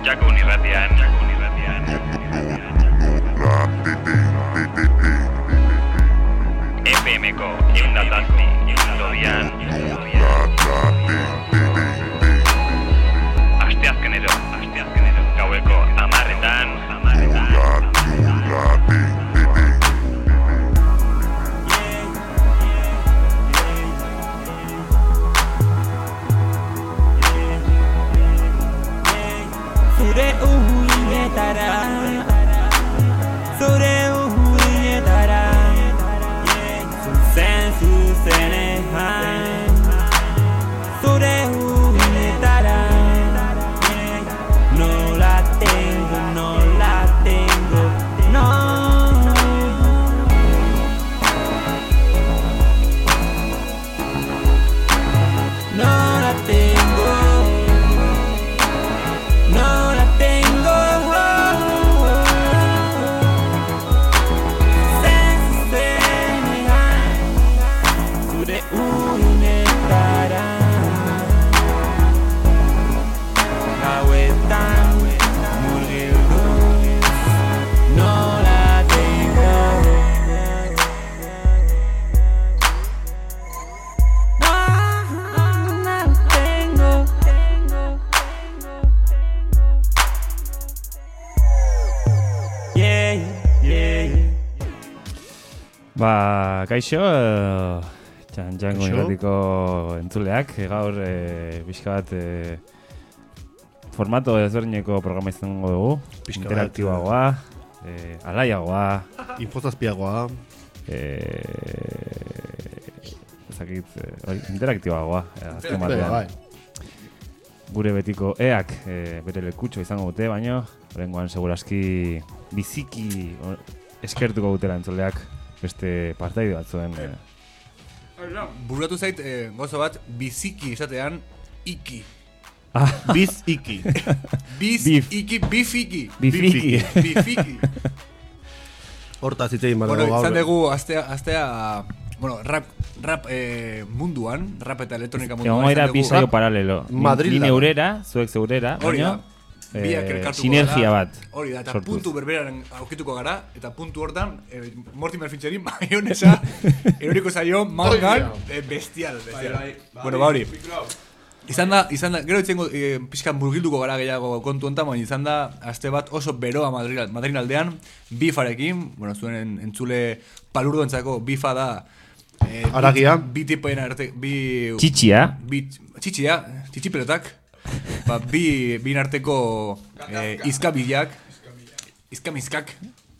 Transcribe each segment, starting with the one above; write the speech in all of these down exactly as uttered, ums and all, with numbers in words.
Jakun irratian, Jakun irratian. F M-ko eundatazpi, eundodian. Asteazkenero, asteazkenero. Gaueko amarretan, amarretan. Zure uinetara, zure uinetara, zuzen zuzenean, zure uinetara, no la tengo, no la tengo, no. No la tengo. No la tengo. Sensenean, zure unetara, gauetan murgilduz. No la tengo. No, no la tengo. Yeah, yeah, yeah. Ba, kaixo, eh, txan txango irratiko entzuleak, gaur e, pixka bat e, formato ezberdineko programa izango dugu, Pixka bat, interaktiboagoa, e, alaiagoa, infozazpiagoa, e, ezakit, e, hori, interaktiboagoa, e, azken batean. bai. Gure betiko eak e, bere lekutxo izango dute, baino horrengoan seguraski biziki o, eskertuko dutela entzuleak beste partaidu batzuen. E, Bururatu zait, eh, gozo bat, biziki esatean, iki. ah, Biz iki. Biz, Bif. iki, bifiki. Bifiki. Bifiki. Hortaz hitz egin Bueno, badago gaur. izan dugu, astea, astea, bueno, rap, rap eh, munduan, rap eta elektronika munduan. Egon gaira izan dugu- bisaio paralelo. Ni- Madrilda. Ni neurera, zuek zeurera, Hori da. baina Biak eh, elkartuko sinergia gara. bat. Hori da, eta sortuz. puntu berberaren aurkituko gara, eta puntu hortan, eh, Mortimer Fincheri maionesa, eroriko zaio, mangan, eh, bestial, bestial. Bueno, ba hori. Izan da, izan da, gero itzengo e, pixkan murgilduko gara gehiago kontu hontan, baina izan da, aste bat oso beroa Madrid, Madrid aldean, bifarekin, bueno, zuen entzule palurdoentzako bifa da, e, Haragia. Bi, bi tipoen arte, bi... Txitxia. Bi, txitxia, txitxipelotak, ba, bi, bin arteko e, izkabilak, izkamizkak.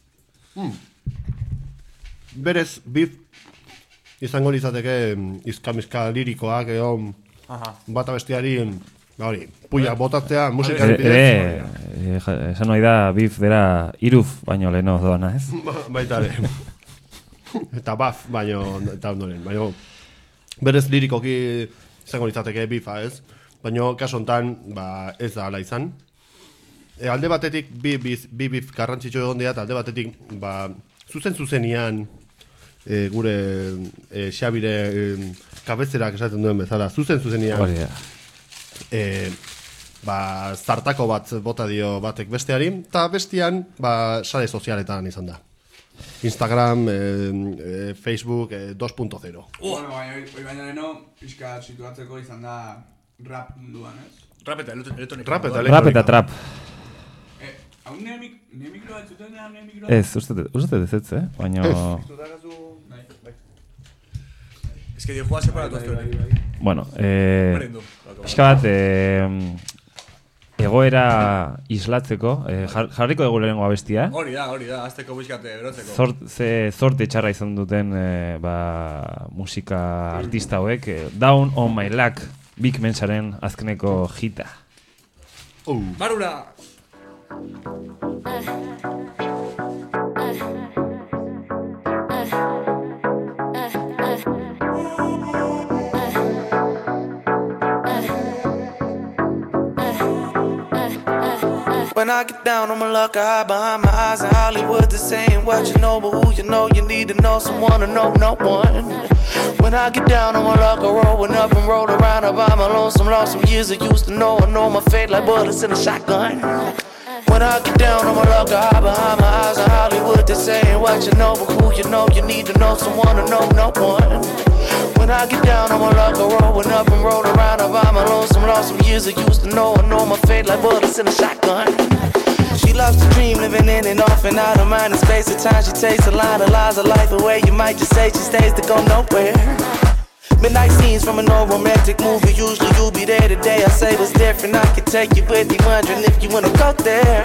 Berez, bif izango litzateke izkamizka lirikoak, edo Aha. bata bestiari, ba hori, puiak botatzea, musika Ere, bidez. ere, e, ja- esan nahi da, bif dera iruf baino leheno doana, ez? Ba- Baita ere. Eta baf, baino, eta ondoren, baino, berez lirikoki izango litzateke bifa, ez? Baino, kaso hontan, ba, ez da ala izan. E, alde batetik, bi, bi, bi bif garrantzitsu egon dira, eta alde batetik, ba, zuzen zuzenian, e, gure e, Xabire e, kabezerak esaten duen bezala, zuzen zuzenian, Hori da. e, ba, zartako bat bota dio batek besteari, eta bestian, ba, sare sozialetan izan da. Instagram, e, e, Facebook, e, dos punto cero. Bueno, baina hori baina leheno, pixka situatzeko izan da rap munduan, ez? Rap eta elektronika. Rap eta Rap eta trap. Eh, hau ne mik- ne mikroa entzuten da, ne mikroa? Ez, uste uste ez ez, eh? Baina... Zutakazu... Bai, bai. Ez que diojoa separatu azte hori. Bueno, eh... Berendu. pixka bat, eh, egoera islatzeko, eh, jar- jarriko dugu lehenengo abestia. Hori da, hori da, azteko bizkate berotzeko. Zort, ze zorte txarra izan duten eh, ba, musika artista hauek, eh, Down on My Luck, Big Mensaren azkeneko hita. Barura! When I get down on my luck, I hide behind my eyes in Hollywood. They're saying what you know, but who you know, you need to know someone to know no one. When I get down on my luck, I rollin' up and roll around. I buy my lonesome, lost some years I used to know. I know my fate like bullets in a shotgun. When I get down on my luck, I hide behind my eyes in Hollywood. They're saying what you know, but who you know, you need to know someone to know no one. When I get down on my luck, I rollin' up and roll around. I buy my lonesome, lost some years I used to know. I know my fate like bullets in a shotgun. She loves to dream, living in and off and out of mind and space. At times she takes a line of lies of life away. You might just say she stays to go nowhere. Midnight scenes from an old romantic movie. Usually you'll be there today. I say what's different, I can take you with me, wondering if you wanna go there.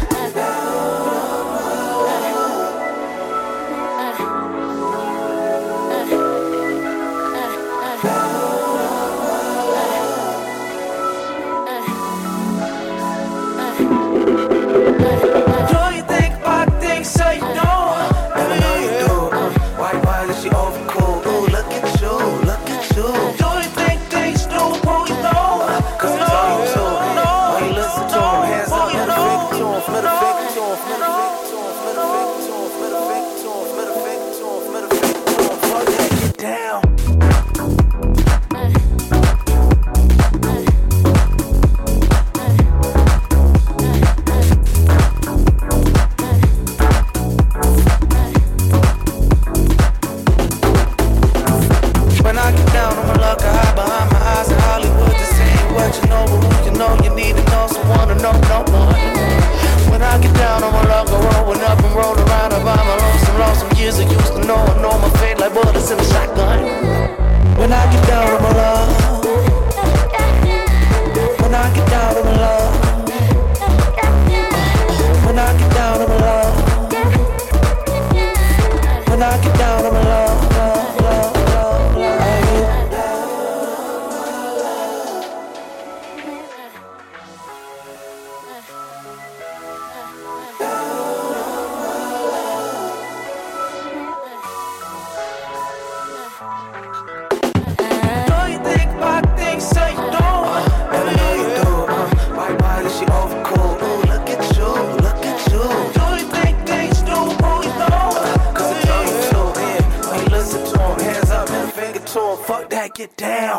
Get down.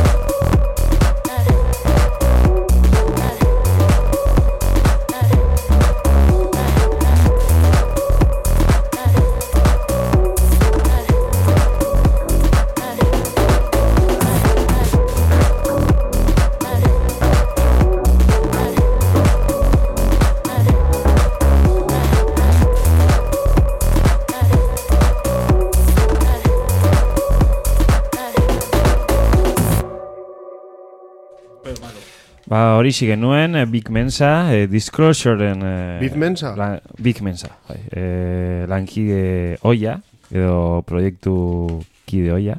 Ba, hori genuen, eh, Big Mensa, eh, Disclosureen... Eh, Big Mensa? La, Big Mensa, bai. Eh, lankide oia, edo proiektu kide oia.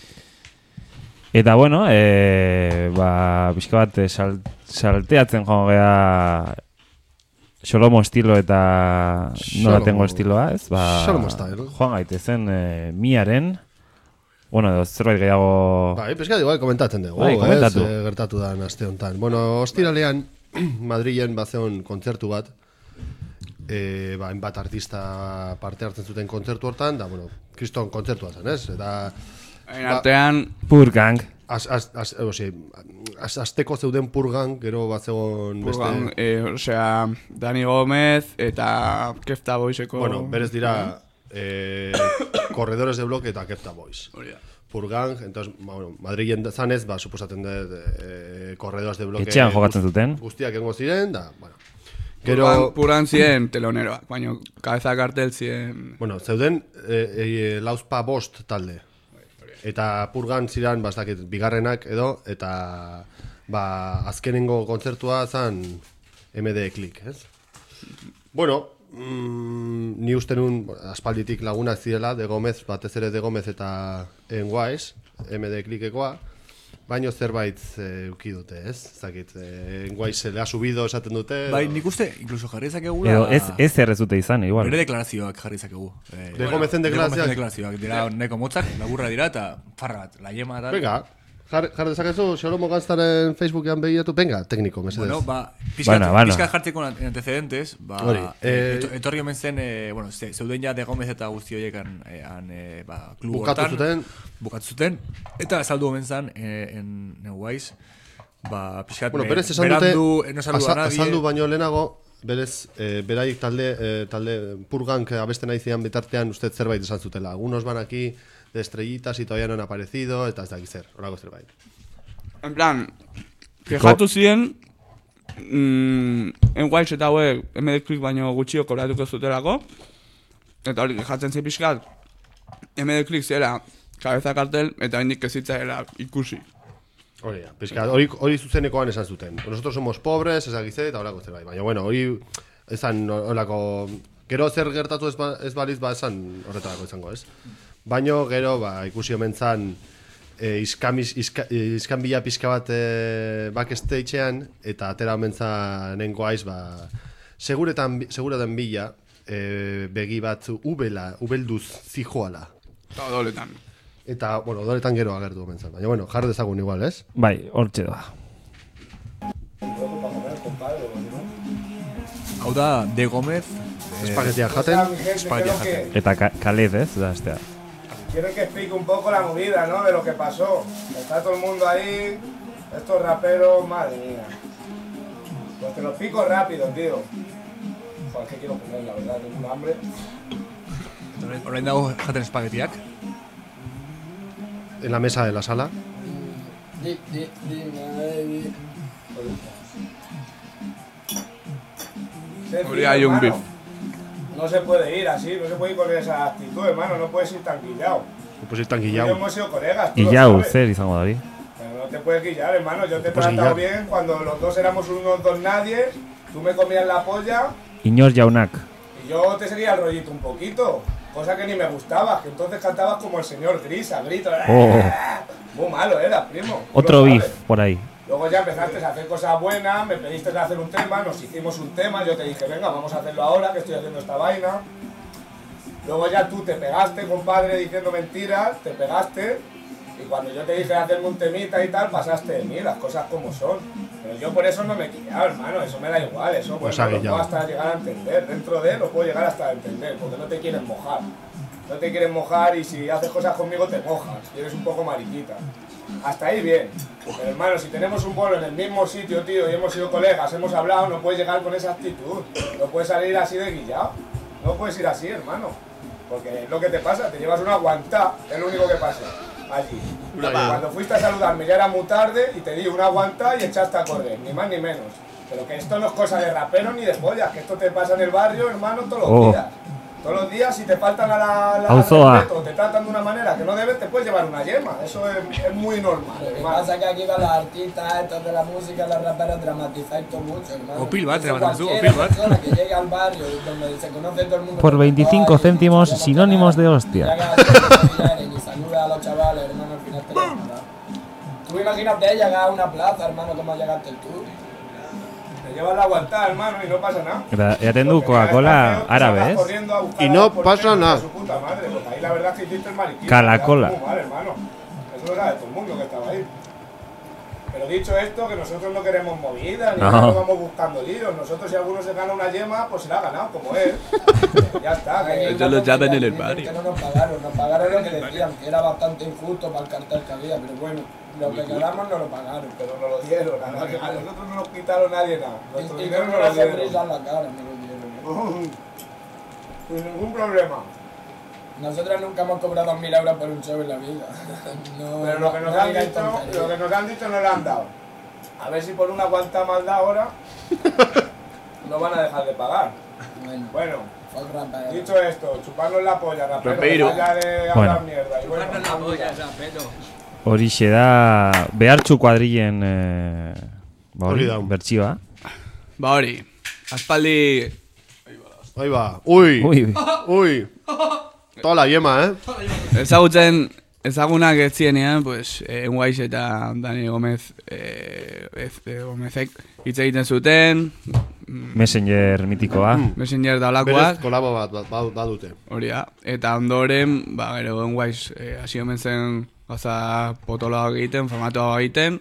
Eta, bueno, eh, ba, bizka bat sal, salteatzen joan gea Xolomo estilo eta nola tengo estiloa, ez? Ba, Xolomo style. Joan gaitezen eh, miaren... Bueno, edo zerbait gehiago... Bai, peskat igual komentatzen dugu, bai, komentatu. ez, e, gertatu da aste honetan. Bueno, ostiralean, Madrilen bazeon kontzertu bat, e, ba, enbat artista parte hartzen zuten kontzertu hortan, da, bueno, kriston kontzertua zen, ez? Eta... En artean... Ba, Purgang. Az, az, az, osi, az, azteko zeuden Purgang, gero bazeon beste... Purgang, eh, osea, Dani Gómez eta Kefta Boyseko... Bueno, berez dira... Eh, Corredores de Bloque eta Kefta Boys. Purgang, entonces, bueno, Madrilen zanez, ba, suposaten dut eh, Corredores de Bloque... Etxean jokatzen zuten. Guztiak engo ziren, da, bueno. Gero... Purgang, Purgang ziren teloneroak, baina Cabeza Cartel ziren... Bueno, zeuden eh, eh, lauzpa bost talde. Eta Purgang ziren, bastakit, bigarrenak edo, eta ba, azkenengo kontzertua zan M D Click, ez? Bueno... Mm, ni uste nun aspalditik lagunak zirela, De Gómez, batez ere De Gómez eta Enguaiz, M D Clickekoa, baino zerbait e, uki dute, ez? Zakit, e, Enguaiz se le ha subido esaten dute. Bai, nik uste, incluso jarri zakegula... Edo ez, ez errezute izan, igual. Bere deklarazioak jarri zakegu. Eh, De Gómezen deklarazioak? De Gómezen deklarazioak, dira neko motzak, laburra dira, eta farra bat, la yema eta... Venga, Jar, jar dezakezu, Xolomo Ganztaren Facebookean begiratu, venga, tekniko, mesedez. Bueno, ba, pizkat, Bueno, bueno. pizkat jartzeko en antecedentes, ba, Hori, eh, eh, etorri omen zen, eh, bueno, ze- zeuden ja De Gomez eta guzti horiek han, eh, han eh, ba, klubu Bukatu hortan, zuten. bukatu zuten, eta saldu omen zen, eh, en Neuwaiz, ba, pizkat, Bueno, me- berez esan dute, berandu, eh, no saluda a asa- nadie, azaldu baino lehenago, berez, eh, beraik talde, eh, talde purgank abesten aizian bitartean usted zerbait esan zutela. Algunos van aquí de estrellitas y todavía no han aparecido, eta ez dakit zer, horako zerbait. En plan, kejatu ziren, mm, en guaiz eta hauek M D Click baino gutxio kobratuko zutelako, eta hori kejatzen zi pixkat, M D Click zera kabeza kartel, eta hendik ezitzaela ikusi. Hori da, pixka, hori, hori zuzenekoan esan zuten. Nosotros somos pobres, ez dakit zer, eta horako zerbait. Baina, bueno, hori, esan horako, gero zer gertatu ez, ba, ez baliz, ba, esan horretarako izango, ez? Baino, gero, ba, ikusi omen zan, e, iskamiz, iska, iskanbila pixka bat e, backstagean, eta atera omen zan nengo aiz, ba, seguretan, seguretan bila, e, begi bat ubela, ubelduz zijoala. Eta odoletan. Eta, bueno, odoletan gero agertu omen zan. Baina, bueno, jar dezagun igual, ez? Bai, hortxe da. hau da De Gomez, Espaguetiak jaten. espaguetiak jaten. Eta ka kalez, ez, da, estea. Quieren que explique un poco la movida, ¿no? De lo que pasó. Está todo el mundo ahí, estos raperos, madre mía. Pues te lo explico rápido, tío. Joder, es que quiero comer, la verdad, tengo un hambre. Orain dago jaten espaguetiak. En la mesa de la sala. Hori hay un beef. No se puede ir así, no se puede ir con esa actitud, hermano, no puedes ir tan guillado. Pues ir tan Tú y yo guillao. hemos sido colegas, tú Y lo jau, sabes. zer izango da, bi? Pero no te puedes guillar, hermano, yo te he Pues tratado guillar. bien cuando los dos éramos unos dos nadies, tú me comías la polla Inor jaunak. y yo te seguía el rollito un poquito, cosa que ni me gustaba, que entonces cantabas como el señor Gris, a gritos. Oh. Muy malo era, primo. tú Otro lo beef sabes. por ahí. Luego ya empezaste a hacer cosas buenas, me pediste de hacer un tema, nos hicimos un tema, yo te dije, venga, vamos a hacerlo ahora, que estoy haciendo esta vaina. Luego ya tú te pegaste, compadre, diciendo mentiras, te pegaste, y cuando yo te dije hacerme un temita y tal, pasaste de mí, las cosas como son. Pero yo por eso no me he quillado, hermano, eso me da igual, eso Pues bueno, ha lo quillado. puedo hasta llegar a entender, dentro de él lo puedo llegar hasta a entender, porque no te quieren mojar. No te quieren mojar y si haces cosas conmigo te mojas, y eres un poco mariquita. Hasta ahí bien. Pero hermano, si tenemos un bolo en el mismo sitio, tío, y hemos sido colegas, hemos hablado, no puedes llegar con esa actitud. No puedes salir así de guillado. No puedes ir así, hermano. Porque es lo que te pasa, te llevas una guantá, es lo único que pasa allí. Cuando fuiste a saludarme ya era muy tarde y te di una guantá y echaste a correr, ni más ni menos. Pero que esto no es cosa de rapero ni de pollas, que esto te pasa en el barrio, hermano, todos los Oh. días. Todos los días, si te faltan a la, la Auzoa. respeto, te tratan de una manera que no debes, te puedes llevar una yema. Eso es, es muy normal, Lo que hermano. pasa es que aquí con los artistas, estos de la música, los raperos, dramatizáis todo mucho, hermano. Opil bat, Eso dramatizu, cualquier opil bat. persona que llegue al barrio donde se conoce todo el mundo. Por veinticinco céntimos, sinónimos de hostia. Y saluda a los chavales, hermano, al final te lo nada. Tú imagínate llegar a una plaza, hermano, como llegaste tú. Te llevas la guantá, hermano, y no pasa nada. Eta eaten du Porque ya Coca-Cola está feo, tú árabe, salgas ez? corriendo a buscar Y a no los porteros pasa de nada. su puta madre, porque ahí la verdad es que hiciste el mariquita. Calacola. Muy mal, hermano. Eso lo sabe todo el mundo que estaba ahí. Pero dicho esto, que nosotros no queremos movidas, ni No. no vamos buscando líos. Nosotros, si alguno se gana una yema, pues se la ha ganado, como él. Ya está. Que Ellos lo llaman en el barrio. Que no nos pagaron, nos pagaron lo que decían, que era bastante injusto para el cartel que había, pero bueno, lo que quedamos no lo pagaron. Pero nos lo dieron. A, nadie- a nosotros no nos quitaron nadie nada. Nuestro Y, y dinero con nos una lo dieron. sonrisa en la cara me lo dieron. Sin ningún problema. Nosotros nunca hemos cobrado mil euros por un show en la vida. No, Pero lo que nos no han digáis dicho, tonterías. lo que nos han dicho no le han dado. A ver si por una guanta más da ahora no van a dejar de pagar. Bueno, Bueno, fuck rapero. dicho esto, chuparnos la polla, rapero, Rapero. dejar ya de hablar Bueno. mierda. Y bueno, Horixe da behartxu kuadrillen eh, ba hori, Hori da. bertsioa. Ba hori, aspaldi Ahí va. Uy. Ui, Uy. Toda la yema, eh. ezagutzen ezagunak ez zienean, pues, eh, Enguaiz eta Dani Gomez, eh, ez, eh, Gomezek hitz egiten zuten, Messenger mitikoa. Messenger da Berez olakoak, kolabo bat bat- bat- badute. hori da, eta ondoren, ba, gero Enguaiz eh, hasi omen zen Gauza potoloa egiten, formatoa egiten,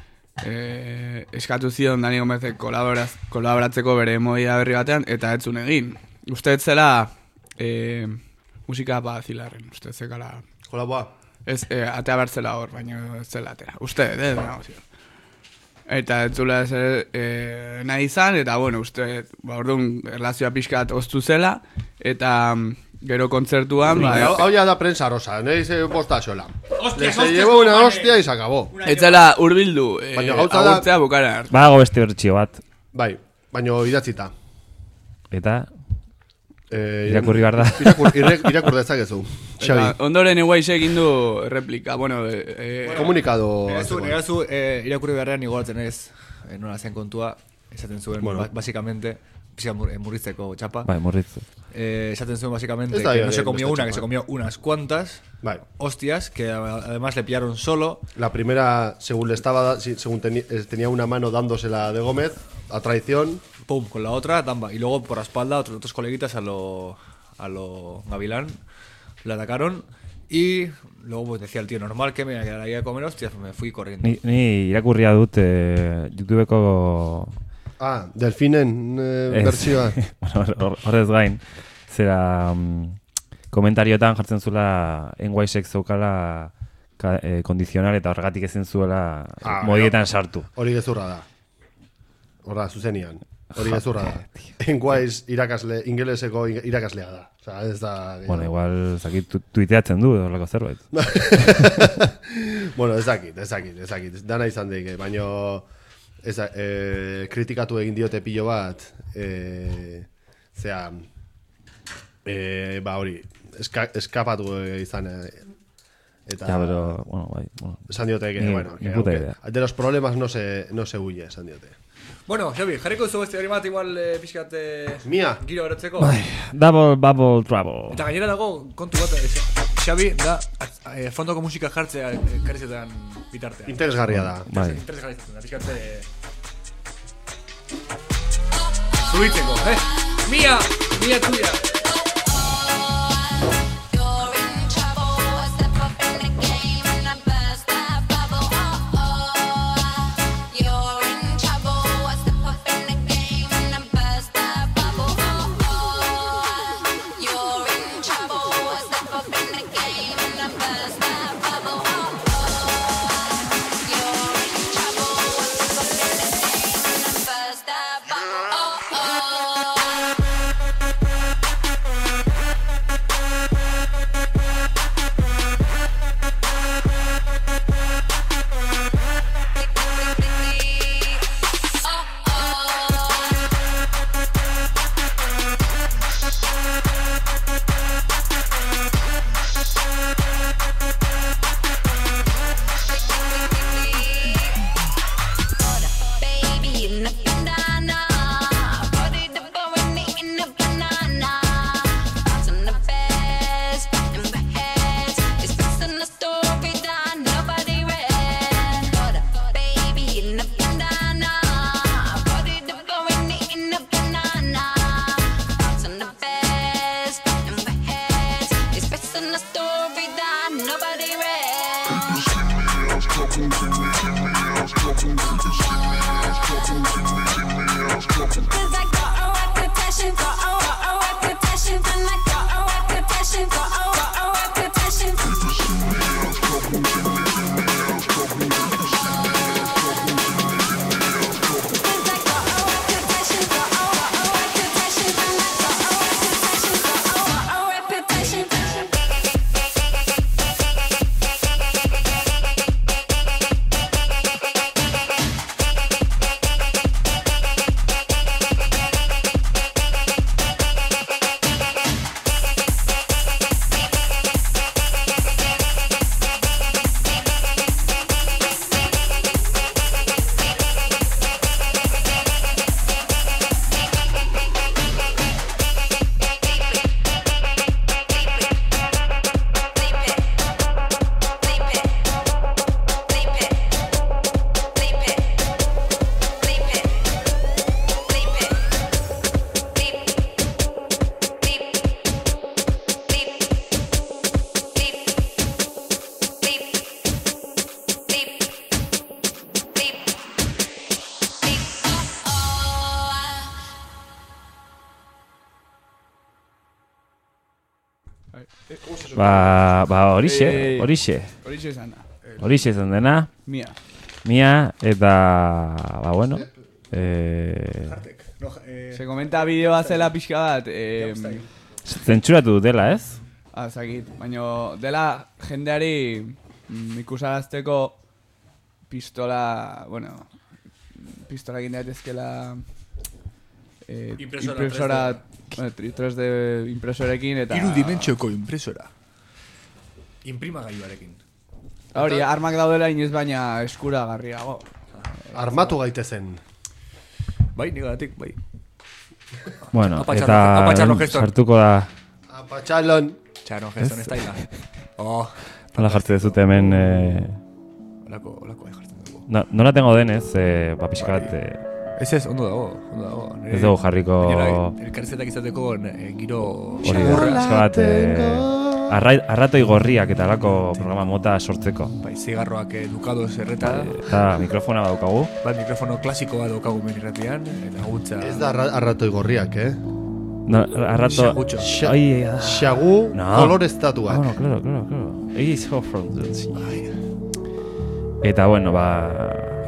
e, eskatu zion Dani Gomezek kolaboraz, kolaboratzeko bere modia berri batean, eta ez zuen egin. Uste ez zela e, musika bazilarren, uste ez zekala... Kolaboa? Ez, e, atea bertzela hor, baina ez zela atera. Uste, ez, negozio. Eta ez zula zer e, nahi izan, eta bueno, uste, ba, orduan, erlazioa pixkat oztu zela, eta gero kontzertuan... Sí, ba, hau ya da prensa rosa, no dice postaxola. Se llevó una hostia y se acabó. Ez zela urbildu, e, Baina gauza da... agurtzea bukara hartu. Bago beste bertxio bat. Bai, baina idatzita. Eta... Eh, irakurri behar da. Irakur, irek, irakur dezakezu. Xabi. Eta ondoren eguaiz egin du replika, bueno... E, e, Komunikado... Erazu, erazu eh, irakurri beharrean igualatzen ez, eh, nola zen kontua, esaten zuen, Bueno. ba, basicamente, pixka mur, eh, murrizteko txapa. Bai, morritzu. Eh, esaten zuen básicamente Está que bien, no se bien, comió está una, chapa. que se comió unas cuantas Bai. hostias, que a- además le pillaron solo. La primera, según le estaba, sí, según teni- eh, tenía una mano dándosela de Gómez, a traición. Pum, con la otra, tamba. Y luego por la espalda otros, otros coleguitas a lo, a lo Gavilán le atacaron. Y luego pues decía el tío, normal que me quedaría a comer hostias, me fui corriendo. Ni, ni irakurria dut eh, YouTubeko... Ah, delfinen eh, Ez. bertsioa. Bueno, hor- horrez gain, zera mm, komentariotan jartzen zuela N Y Sek zeukala ka, eh, kondizional eta horregatik ezin zuela Ah, modietan sartu. Hori gezurra da. Horra, zuzenian. Hori gezurra da. Enguaiz irakasle, ingeleseko irakaslea da. Osa, ez da... Bueno, igual zakit tu, tuiteatzen du horrelako zerbait. Bueno, ez dakit, ez dakit, ez dakit. Dana izan daike, baino... Ez, eh, kritikatu egin diote pilo bat, eh, zera, eh, ba hori, eska, eskapatu izan, eh, eta... Ja, pero, bueno, bai, bueno. Esan diote que, Ni- bueno, ni que puta aunque- idea. de los problemas no se, no se huye, esan diote. Bueno, Xabi, jarriko zu beste hori bat igual eh, pixkat eh, Mia. giro berotzeko. Bai, double, bubble, trouble. Eta gainera dago kontu bat, eh, Xabi, da eh, fondoko musika jartzea eh, karizetan bitartean. Interesgarria da. Bai. Interesgarria izaten da, pixkat... Eh, zubitzeko, eh? Mia! Mia tuya! Oh, oh. Ba, ba horixe, horixe. Horixe izan da. Horixe izan dena. Mia. Mia, eta, ba, bueno. Eh, Se comenta bideoa zela pixka bat. Eh, Zentsuratu dutela, ez? Ah, zakit. Baina dela jendeari mm, ikusarazteko pistola, bueno, pistola egin daitezkela eh, Impresora impresora bueno, tres D impresorekin eta hiru dimentsioko impresora. Imprimagailuarekin. Hori, armak daudela inoiz baina eskuragarriago. Armatu gaitezen. Bai, negatik, bai. Bueno, Apatxarlo- eta apatxarlo geston. sartuko da... Apatxalon. Txano, geston, ez daila. Oh. Nola jartzen dezute hemen... Eh, Olako, olako bai jartzen dugu. no, nola tengo denez, eh, ba, pixka bat... Eh, Ez ez, ondo dago, ondo dago. Nire- Ez dugu jarriko... Gainera, elkarrezetak izateko eh, giro... Hori da, pixka bat... Eh, arrai, arratoi gorriak eta alako programa mota sortzeko. Bai, zigarroak eh, dukados erreta. Eta mikrofona badaukagu. Bat mikrofono klasiko bat daukagu menirratian. Eta gutza... Ez da arra- arratoi gorriak, eh? No, arrato... Xagutxo. Xa- Ai, ah. Xagu No. koloreztatuak. Ah, bueno, claro, claro, claro. Egin zo from Eta, bueno, ba...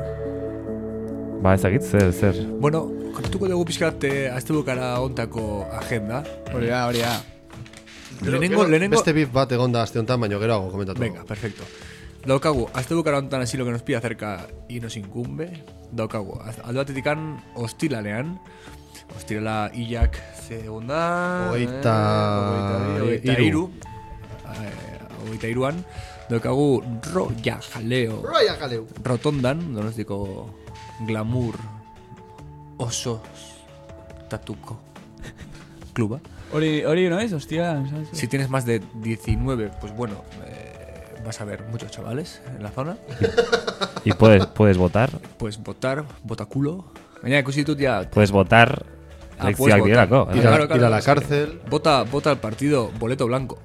Ba, ezagit, zer, zer. Bueno, kontatuko dugu pixkat eh, astebukara ontako agenda. Hori da, hori da. Lehenengo, lehenengo... Beste bif bat egonda aste honetan, baina geroago komentatu. Venga, perfecto. Daukagu, astebukara hontan así lo que nos pide acerca y nos incumbe. Daukagu, alde batetikan ostiralean. Ostirala hilak segunda... Hogeita... Hogeita iru. Hogeita iruan. Daukagu Roya Jaleo. Roya Jaleo. Rotondan, donostiko glamour oso tatuko kluba. Hori, hori noiz, hostia. Si tienes más de diecinueve, pues bueno, eh, vas a ver muchos chavales en la zona. Y puedes, puedes votar. Puedes votar, vota culo. Gainera ikusi ditut ja... Puedes votar. Ah, puedes Lekzioak votar. direlako. Ir a, ir a la cárcel. Vota, vota al partido Boleto Blanco.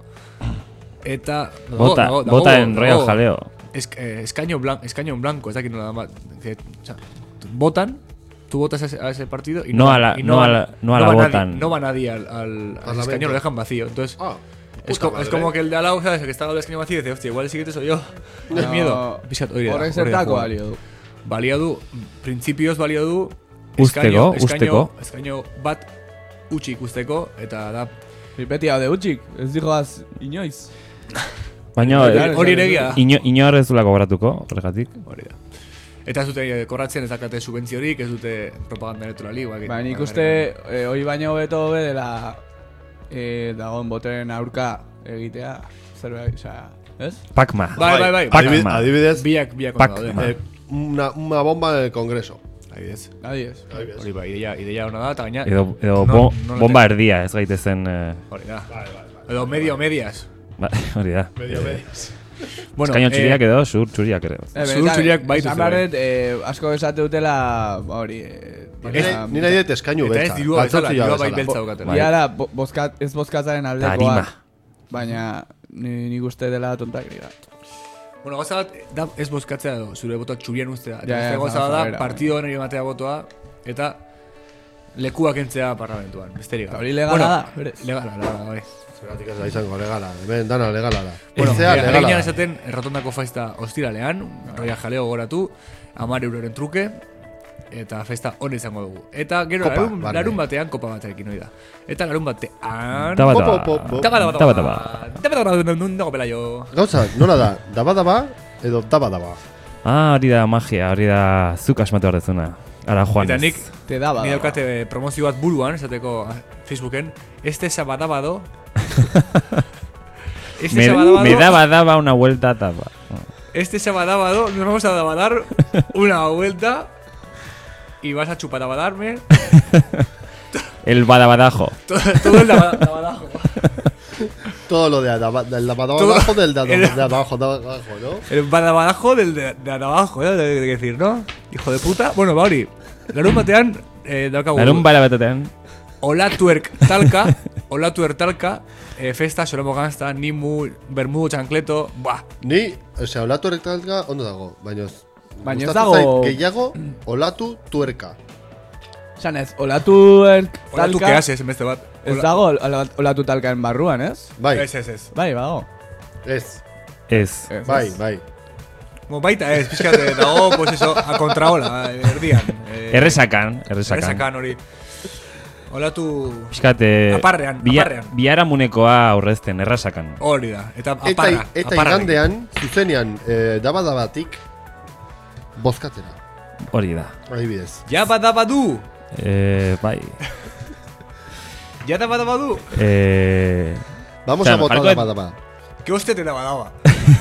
Eta... Vota, dago- dago- vota en Royal dago- Jaleo. Es, eh, escaño, blan, escaño en blanco, es aquí nada más. Que, o sea, votan, tú votas a ese, a ese partido y No no, a la- y no va- a la- no a la va votan. Nadie, no va nadie al, al, al Parlamento. escaño, lo dejan vacío. Entonces, Ah, es, puta co- es madre. como que el de al lado, ¿sabes? El que estaba el escaño vacío dice, hostia, igual el siguiente soy yo. No, No, miedo. Pixat, hori da, horrek hori da zertako joa. balio du. Balio du, printzipioz balio du, Usteko, eskaino- usteko. Eskaino bat utzi ikusteko, eta da... Beti hau de utxik, ez dijoaz inoiz. Baina, Hori- hori ere egia da. ino, inor ez duela kobratuko, horregatik. Hori da. Eta ez dute eh, korratzen ez dakate subentziorik, ez dute propaganda elektorali. Ba, nik uste eh, hori baino hobeto hobe dela eh, dagoen boteren aurka egitea. Zerbait, osea, ez? Pakma. Bai, bai, bai. Adibidez, Pakma. adibidez Biak, biak Pac- ondo Ma. daude. eh, una, una bomba en el Congreso. Adibidez. Adiez. Adibidez. Hori bai, ideia, ideia hona da, eta gaina... Edo, edo no- bo, no la bomba tengo. erdia, ez gaitezen... Eh, Hori da. Edo medio medias. ba, hori da. Medio medios. Bueno, Eskaino eh, txuriak edo, sur txuriak ere. Eh, Zuhur benetan, txuriak baitu esan zer, behar dut, eh, asko esate dutela, ba, hori... Eh, Ni dira- ni nahi dut eskainu Eta ez beltza. dirua bezala, Galtzontzia dirua bai bezala. beltza daukatela. Dira da, bo- bozkat, ez bozkatzaren Tarima. aldekoak, baina ni, nik uste dela tontak dira. Bueno, gauza bat, da ez bozkatzea edo, zure botoak txurian ustea. Eta Ja, ja, beste gauza gauza da, bera, partido honeri ematea botoa, eta lekuak entzea parlamentuan, besterik gabe. Hori legala Bueno, da, berez. Legala, legala, bai. Zeratik ez da izango legala. Hemen dana legala da. Bueno, Ezea eh, legala aginan da. esaten errotondako festa ostiralean, Roya Jaleo goratu, amar euroren truke, eta festa hona izango dugu. Eta gero Kopa, larun, barne. larun batean kopa batekin hori da. Eta larun batean... Taba, Bo, taba. bo, bo, bo. Taba, taba, Taba, taba. taba. Taba, taba, taba, nundago pelaio. Gauza, nola da? Daba daba edo daba daba. Ah, hori da magia, hori da zuk asmatu behar Ara, Juanes. Eta nik, Te daba. ni daukate eh, promozio bat buruan, esateko ah, Facebooken, este sabadabado... este Me, sabadabado... me daba, daba una vuelta tapa. Este sabadabado, nos vamos a dar una vuelta y vas a chupadabadarme El badabadajo. todo, todo el daba- dabadajo. Todo lo de adaba- del daba daba Todo- abajo del daba el- de abajo, de abajo, ¿no? El badabadajo del de, de abajo, ¿eh? De, de decir, ¿no? Hijo de puta. Bueno, Bauri, larun batean, eh, daukagu. Larun barabatetan. Olatuerk talka, Olatuerk talka, eh, festa, solomo ganzta, nimu, bermudo, chancleto, buah. Ni, osea, olatu errektalka ondo dago, baina Baina ez gustatzen dago- zait gehiago olatu tuerka. Esan ez, olatu er, Olatu talka... que haces, beste bat. Ez dago ola- olatu talkaren barruan, ez? Bai, Ez, ez, ez. Bai, bago. ez. Ez. Ez, Bai, ez. bai. Mo baita ez, pixkate, dago, pues eso, a kontraola, erdian. Eh, Errezakan, errezakan. Errezakan hori. Olatu... Piskat, Aparrean, bia, aparrean. biharamunekoa aurrezten, errazakan. Hori da, eta Eta, aparra. eta aparra. igandean, zuzenean, eh, dabadabatik, bozkatera. Hori da. Adibidez. Ja badabadu! Eh, bai. Ja badabadu! Eh, Vamos Claro, a votar jarriko- dabadaba. Que hoste te dabadaba.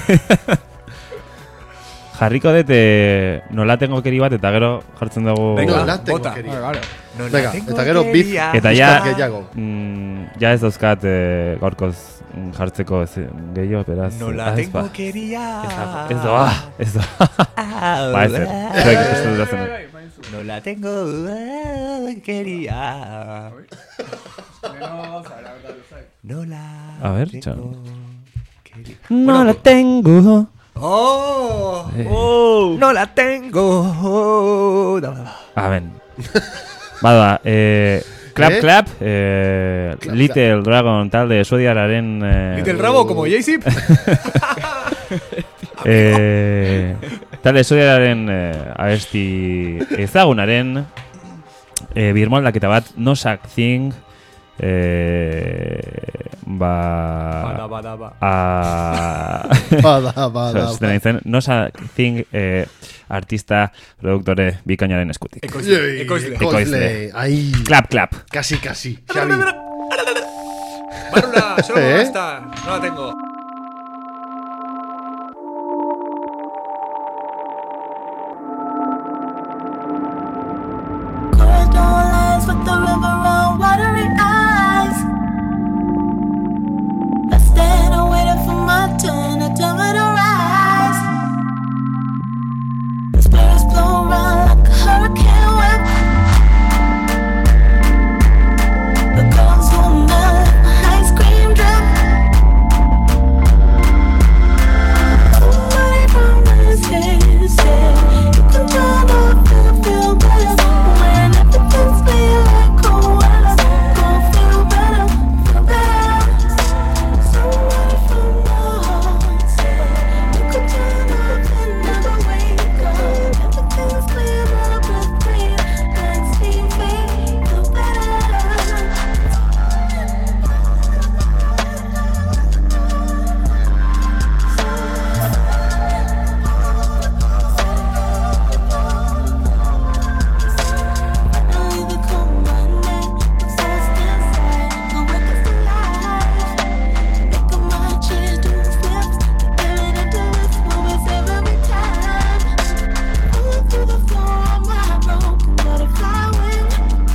jarriko dut eh, nola tengo keri bat eta gero jartzen dugu... Venga, Nola tengo bota. quería. Claro. No Venga, la tengo eta gero bif quería. Eta ja, pizkat gehiago. mm, ja ez dauzkat eh, gaurkoz mm, jartzeko ez, gehiago, beraz. No la ah, ez tengo ba. quería. Ez da, ez doa, ez doa. Ba, ez zer, zuek ez dut dazen. No la tengo quería. No la A ver, tengo txan. quería. No la tengo. Oh, Eh, oh, no la tengo. Da, da, da. A ben. Bada, eh, clap, Eh? clap, eh, Clap, Little Dragon talde suediararen... Eh, Little Rabo como J-Zip. eh, talde suediararen eh, abesti ezagunaren eh, birmoldaketa bat, No Such Thing, eh, ba... Bada, bada, ba. A... Bada, bada, Zuten nintzen, No Such Thing eh, artista, produktore bikainaren eskutik. Ekoizle, ekoizle. Ekoizle. Ai, Clap, clap. casi, casi. Xavi. Barula, solo ¿Eh? esta. No la tengo. Corridor lines with the river on watery eyes. I stand and waiting for my turn to tell me to rise. The spirits blow around like a hurricane whip. The colors will melt like my ice cream drip. Somebody from this head said you can turn off and feel better when everything's feel like cold weather. Gonna feel better, feel better. Somebody from the heart said you can turn off and never wake up. Everything's clear, my breath clear, like steam fade, feel better. Finally they call my name, exhausted inside, my work is alive. Pick up my chair, doing flips, giving it to us, moments every time. Falling through the floor on my broken butterfly wing.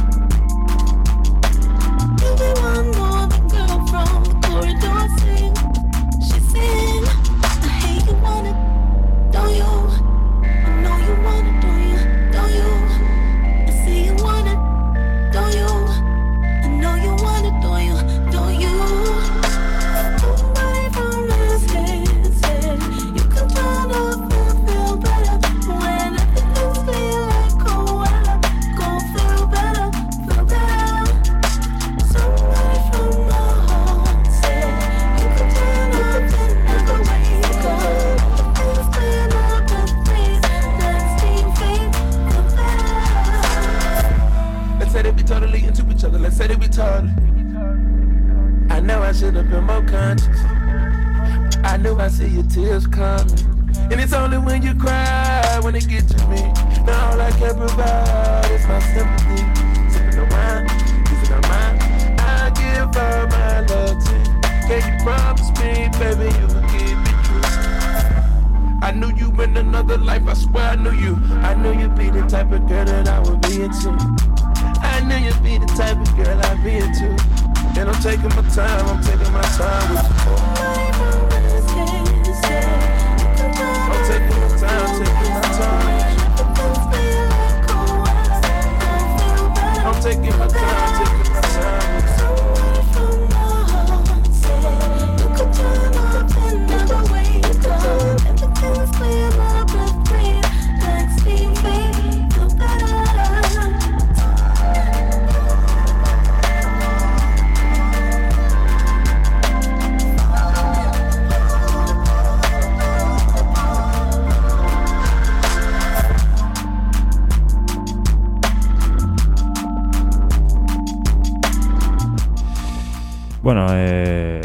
You'll be one more, the girl from the corridor sing. She sing, I hate you want it, don't you? I know you want it, don't you? Don't you? I see you want it, don't you? I know you want it, don't you? Don't you? Somebody from this head said you can turn off and feel better when everything's clear like cold weather. Gonna feel better, feel better. Somebody from the heart said you can turn off and never wake up. Everything's clear, my breath clear, that steam fade, feel better. Let's say they be totally into each other. Let's say they be totally. I know I should have been more conscious. I knew I see your tears coming. And it's only when you cry when it gets to me. Now all I can provide is my sympathy. Sipping on wine, kissing on mine. I give her my love to you. Can you promise me, baby, you will keep it true? I knew you in another life, I swear I knew you. I knew you'd be the type of girl that I would be into. I knew you'd be the type of girl I'd be into. And I'm taking my time, I'm taking my time with you. Somebody from this head said you can turn I'm off taking my time, taking my time. everything's clear like cold weather. Gonna feel better. I'm taking my time, taking my time with you. Somebody from the heart said you can turn off and never wake up. Everything's clear, my breath clear, like steam fade, feel better.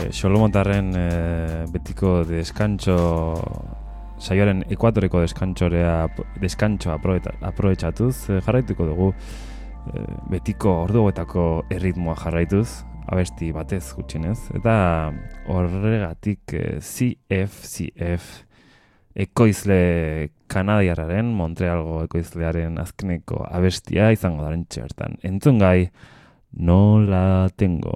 Solomontarren e, betiko deskantxo saioaren ekuatoreko deskantxorea deskantxoa aprobetxatuz e, jarraituko dugu e, betiko orduetako erritmoa jarraituz abesti batez gutxinez eta horregatik e, C F C F ekoizle kanadiarraren, Montrealgo ekoizlearen azkeneko abestia izango da rentxe bertan. Entzun gai, no la tengo.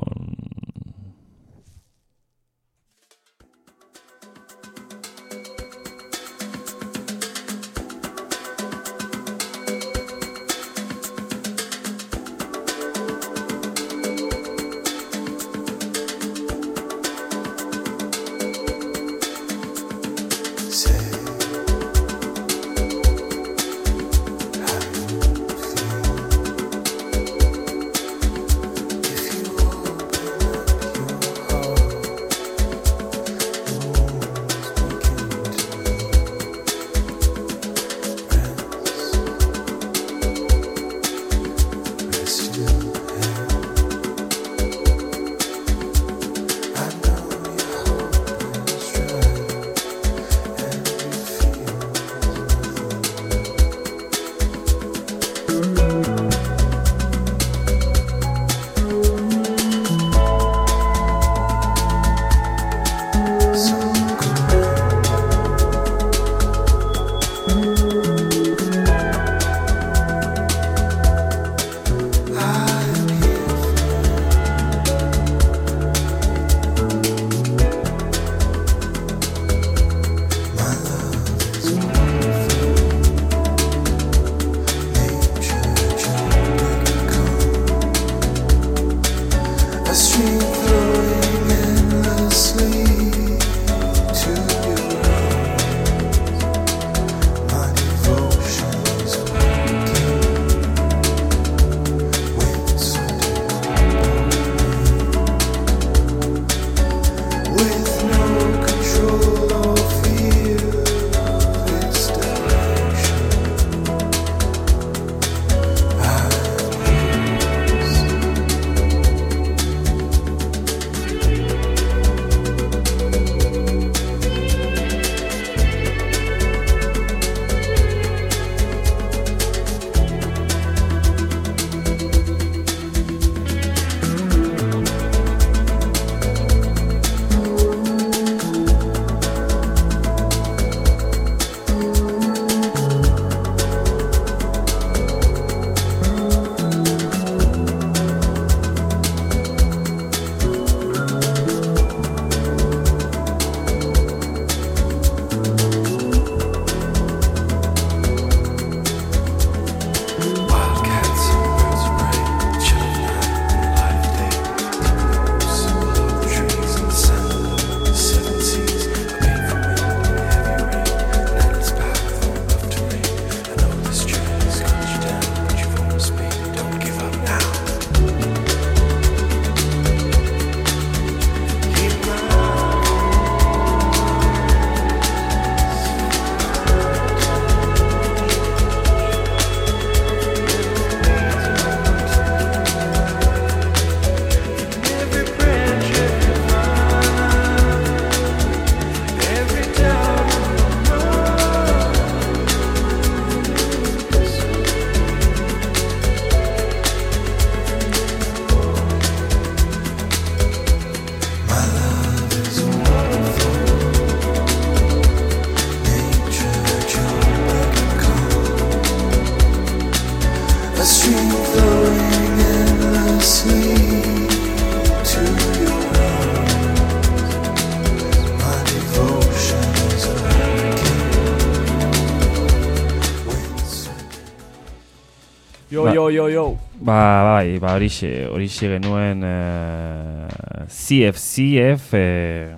Yo, yo, yo, yo. Ba, bai, ba, horixe, horixe genuen uh, C F C F, eh,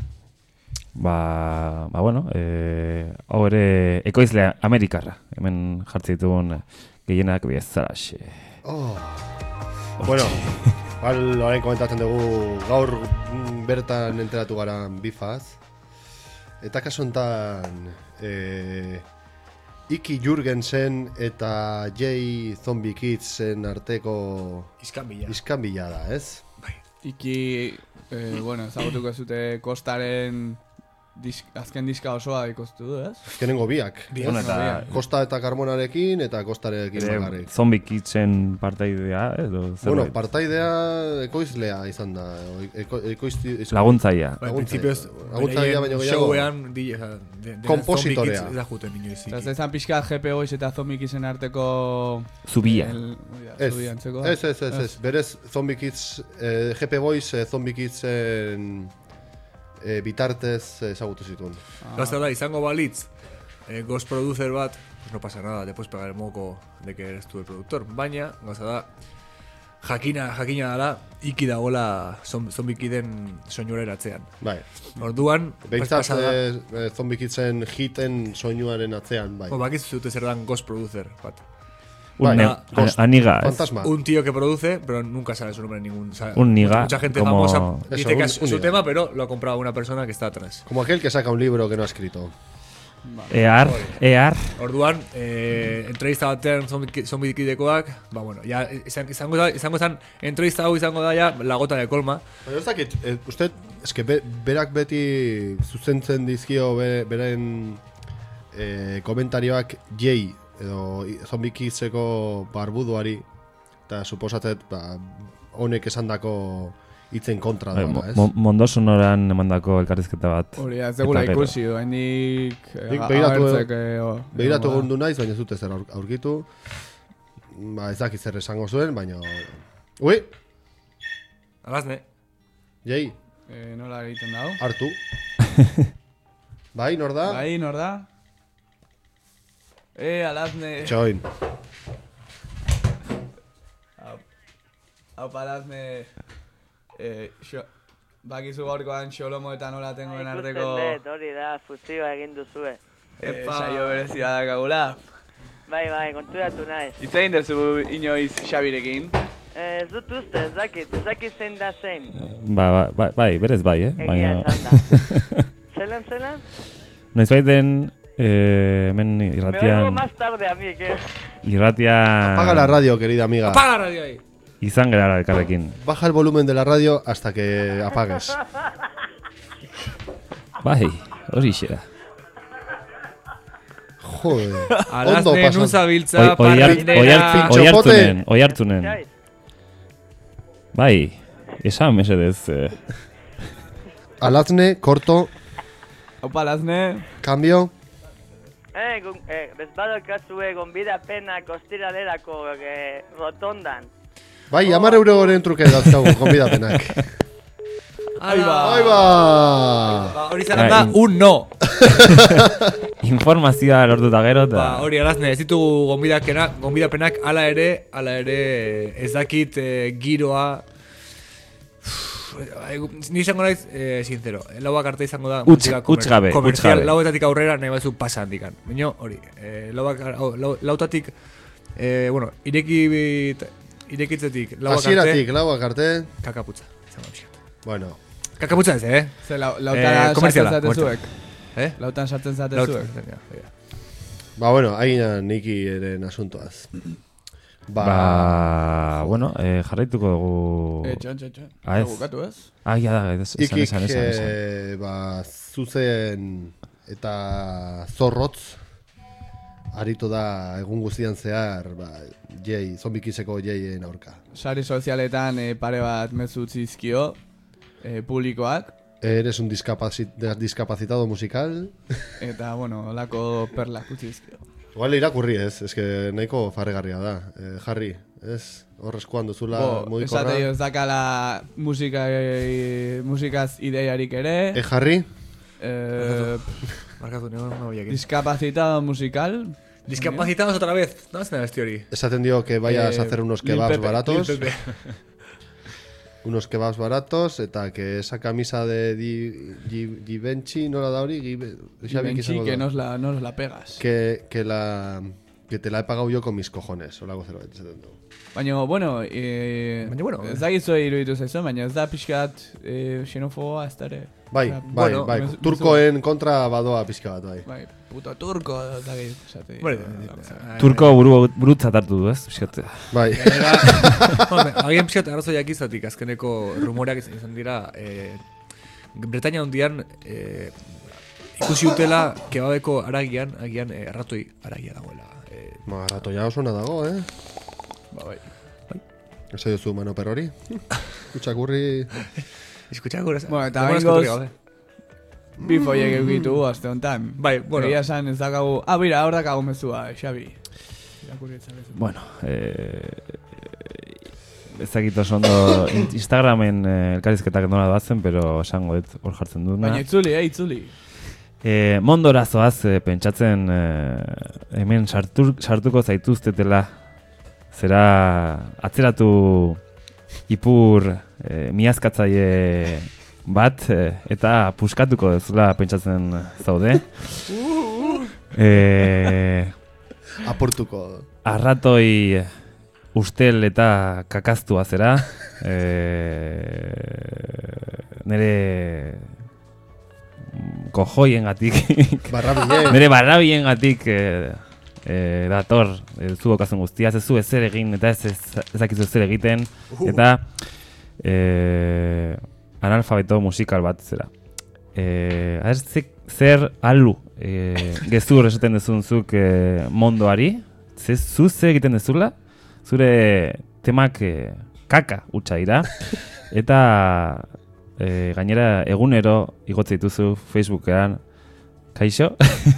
ba, ba, bueno, eh, hau ere ekoizle Amerikarra, hemen jartzen ditugun gehienak bezalaxe. Oh. Bueno, bal, orain komentatzen dugu gaur bertan enteratu gara bifaz, eta kaso honetan, eh, Iki Jurgensen eta J Zombie Kidsen arteko Iskanbila. Iskanbila da, ez? Bai. Iki, eh, bueno, ezagutuko zute Kostaren disk, azken diska osoa ikustu du, ez? Azkenengo biak. Bueno, eta- Kosta eta Karmonarekin eta Kostarekin Ere, bakarrik. Zombie Kidsen partaidea, edo zerbait. Bueno, partaidea ekoizlea izan da. Eko, ekoizti, Laguntzailea. Ba, principios, Laguntzailea baino gehiago. Showean, di, oza, de, de Kompositorea. Zombie Kids ez da juten inoiz. Eta ez izan pixka G P Boys eta Zombie Kidsen arteko... Zubia. El, oida, Ez, zubia antzeko. ez, ez, ez, ez. Berez Zombie Kids, eh, G P Boys, eh, Zombie Kidsen eh, bitartez ezagutu zituen. Gauza da, izango balitz, eh, ghost producer bat, pues no pasa nada, te puedes pegar el moco de que eres tú el productor. Baina, gauza da, jakina, jakina dala, iki dagoela Zombie Kiden soinuaren atzean. Bai. Orduan, Behintzat pasa da- eh, eh, Zombie Kidsen hiten soinuaren atzean, bai. Bo, bakizu zute zer dan ghost producer bat. Un Bai, ne- Ghost, aniga, ez? fantasma. Un tío que produce, pero nunca sabe su nombre en ningún... sabe- Un niga, Mucha gente como- famosa dice Eso, que un- es un su niga. tema, pero lo ha comprado una persona que está atrás. Como aquel que saca un libro que no ha escrito. Ear, ear. Orduan, eh, entrevista batean Zombie Zombie Kidekoak, ba bueno, ya izan, izango da, izango zan entrevista hau izango da ja la gota de colma. Baina ez dakit, eh, uste, eske be, berak beti zuzentzen dizkio be, beren eh, komentarioak Jay edo i- Zombie Kidseko barbuduari eta suposatzet ba, honek esandako hitzen kontra Bai, doana, ez? Mo- Mondo Sonoran emandako elkarrizketa bat. Hori, ez degula Eta gero. ikusi, oraindik eh, Nik begiratu, agertzek, eh, o- begiratu egongo da. gondu naiz, baina ez dute zer aur- aurkitu. Ba, ez dakit zer esango zuen, baina... Ui, Alazne. Jay, Eh, nola egiten dau? hartu. Bai, nor da? Bai, nor da? Eh, alazne. Txoin. Hau palazne... Eh, xo... Bakizu gaurkoan xolomo eta nola tengoen arteko... Ikusten dut, hori da, fuzioa egin duzue. Eh, saio berezia dakagula. Bai, bai, konturatu naiz. Itz egin dezu inoiz Xabirekin. Eh, ez dut uste, ez dakit, ez dakit zein da zein. Ba, ba, ba, bai, berez bai, eh? Egia esan da. Zelan, zelan? Noiz baiten, eh, hemen Me oigo irratian... más tarde a mí, que... Irratian... Apaga la radio, querida amiga. Apaga la radio ahí. Izan gara elkarrekin. Baja el volumen de la radio hasta que apagues. Bai, hori xera. Joder. Alazne pasan. nun zabiltza, Oi- oi- parrandera... oi- oi- Pintxopote. Oihartzunen, oihartzunen. Jaiz, Bai, esan mesedez. Eh. Alazne, corto, Hau palazne. cambio. eh, gun, eh, bezbadokazue gonbidapena kostiralerako eh, rotondan. Bai, hamar euroren truke dauzkagu, konbidapenak. Ahí va. Ahí va. Ba, hori zara da, Bai. un no. Informazioa lortuta gero eta... Ba, hori alazne, ez ditugu gonbidapenak, gonbidapenak ala ere, ala ere ez dakit eh, giroa... Uf, Ni izango naiz, eh, sincero, lauak arte izango da Utz- musika utz gabe, utz komerzial, gabe. lauetatik aurrera nahi bazu pasa handikan. Baina hori, eh, lauak, lau, lau, lautatik, eh, bueno, ireki, irekitzetik, lauak arte, Hasieratik, lauak arte. kakaputza. Izango pixkat. Bueno, Kakaputza ez, eh? Ze lau, Eh, lautan sartzen komerziala, zatezuek. Eh? Lautan sartzen Laut- zatezuek. ba, bueno, haina niki eren asuntoaz. Ba, Ba, bueno, eh, jarraituko dugu... Eh, txon, txon, txon. Ah, ez? Bukatu ez? Ah, ja da, ez, esan, ikik, esan, esan, esan. eh, ba, zuzen eta zorrotz aritu da egun guztian zehar, ba, jei, zombikizeko jeien aurka. Sari sozialetan eh, pare bat mezu zizkio eh, publikoak. Eres un discapaci discapacitado musical. Eta, bueno, olako perlak utzi zizkio. Igual irakurri ez, eske nahiko farregarria da. Eh, jarri, ez? Horrezkoan duzula Bo, mugikorra. esate ez dakala musika, eh, musikaz ideiarik ere. E jarri? Eh, Markatu, no, no voy aquí. discapacitado musical. Discapacitados otra vez. No es nada este hori. Esaten dio que vayas a hacer unos Lil kebabs Pepe, baratos. Lil Pepe. Unos kebabs baratos, eta que esa camisa de Di- Gi- Givenchy, ¿no la da hori? Give- Xabi, Givenchy, izango que da. nos la, nos la pegas. Que, que la... Que te la he pagado yo con mis cojones, olago zerbait esaten du. Baina, bueno, eh, Baina, bueno, ez da gizu iruditu zaizu, baina ez da pixkat eh, xenofoboa ez da ere. Bai, Osea, bai, bueno, bai, mez- turkoen kontra badoa pixka bat, bai. Bai, puto turko, eta gehi, esate. Bueno, Turko buru, burutzat hartu du, ez? Piskat. Bai. Hombre, agian pixat arrazoiak izatik, azkeneko rumoreak izan izan dira, eh, Bretaña hundian eh, ikusi utela kebabeko aragian, agian eh, arratoi aragia dagoela. Eh, Ba, ratoia oso ona dago, eh? ba, bai. Ez duzu mano perrori? Kutsakurri... Eskutxakurri... Bueno, eta bengoz, bi foiek eukitu azte honetan. Bai, bueno. Egia esan ez dakagu... Ah, bira, hor dakagu mezua, Xabi. Irakurri etzabezu. Bueno, eh... ezakit oso ondo Instagramen eh, elkarrizketak nola doazen, pero esango dut hor jartzen duna. Baina itzuli, eh, itzuli. Eh, mondora zoaz eh, pentsatzen eh, hemen sartur, sartuko zaituztetela. Zera atzeratu ipur eh, miazkatzaile bat eh, eta puskatuko dezula pentsatzen zaude. eh, Aportuko. Arratoi ustel eta kakaztua zera. E, nere kojoien gatik. Barrabien. Nere barrabien gatik e, e, dator e, zu okazun guztia. Ez zu ezer egin eta ez ezakizu ezer egiten. Eta e, analfabeto musikal bat zera. E, zer alu e, gezur esaten dezunzuk e, mondoari. Ze zu ze egiten dezula. Zure temak e, kaka utxa dira. Eta e, gainera egunero igotze dituzu Facebookean. Kaixo?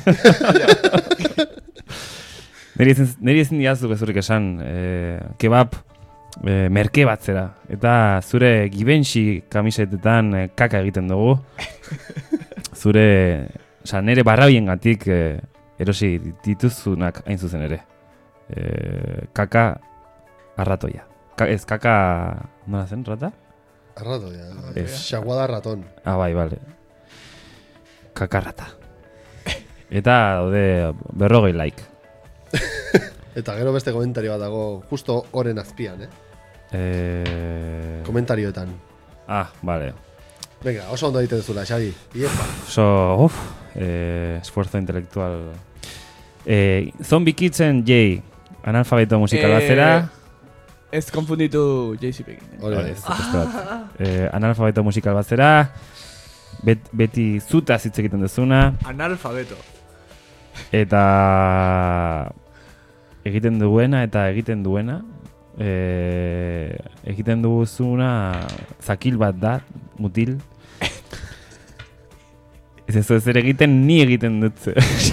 Neri ezin diazu gezurrik esan e, kebab e, merke bat zera. Eta zure Givenchy kamisetetan e, kaka egiten dugu. Zure, oza, nere barrabien gatik e, erosi dituzunak hain zuzen ere. E, kaka arratoia. Ka, ez, kaka... Nola zen, rata? Arratoia. Xaguada raton. Ah, bai, bale. Kaka rata. Eta daude berrogei like. Eta gero beste komentario bat dago justo oren azpian, eh? Eh... Komentarioetan. Ah, vale. Venga, oso ondo egiten duzula, Xabi. Iepa. Oso, uff, eh, esfuerzo intelektual. Eh, Zombie Kitchen J, analfabeto musikal bat zera. Ez konfunditu J C P-ekin. Hore, ez, beste bat. Eh, analfabeto musikal bat zera. Bet, beti zutaz hitz egiten duzuna. Analfabeto. Eta egiten duena eta egiten duena. E, egiten duguzuna zakil bat da, mutil. Ez ez ez egiten ni egiten dut.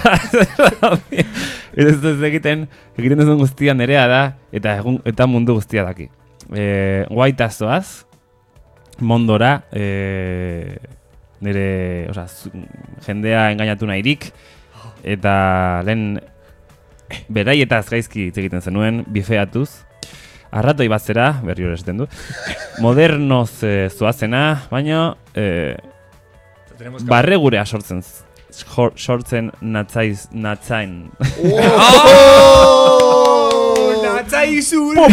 Ez ez ez egiten, egiten duzun guztia nerea da, eta egun, eta mundu guztia daki. E, Guaitazoaz, mondora, e, nire, oza, jendea engainatu nahirik, eta lehen beraietaz gaizki hitz egiten zenuen, bifeatuz. Arratoi bat zera, berri hori esaten du. Modernoz e, zoazena, baina e, barregurea sortzen sortzen natzaiz, natzain. Natzaizure!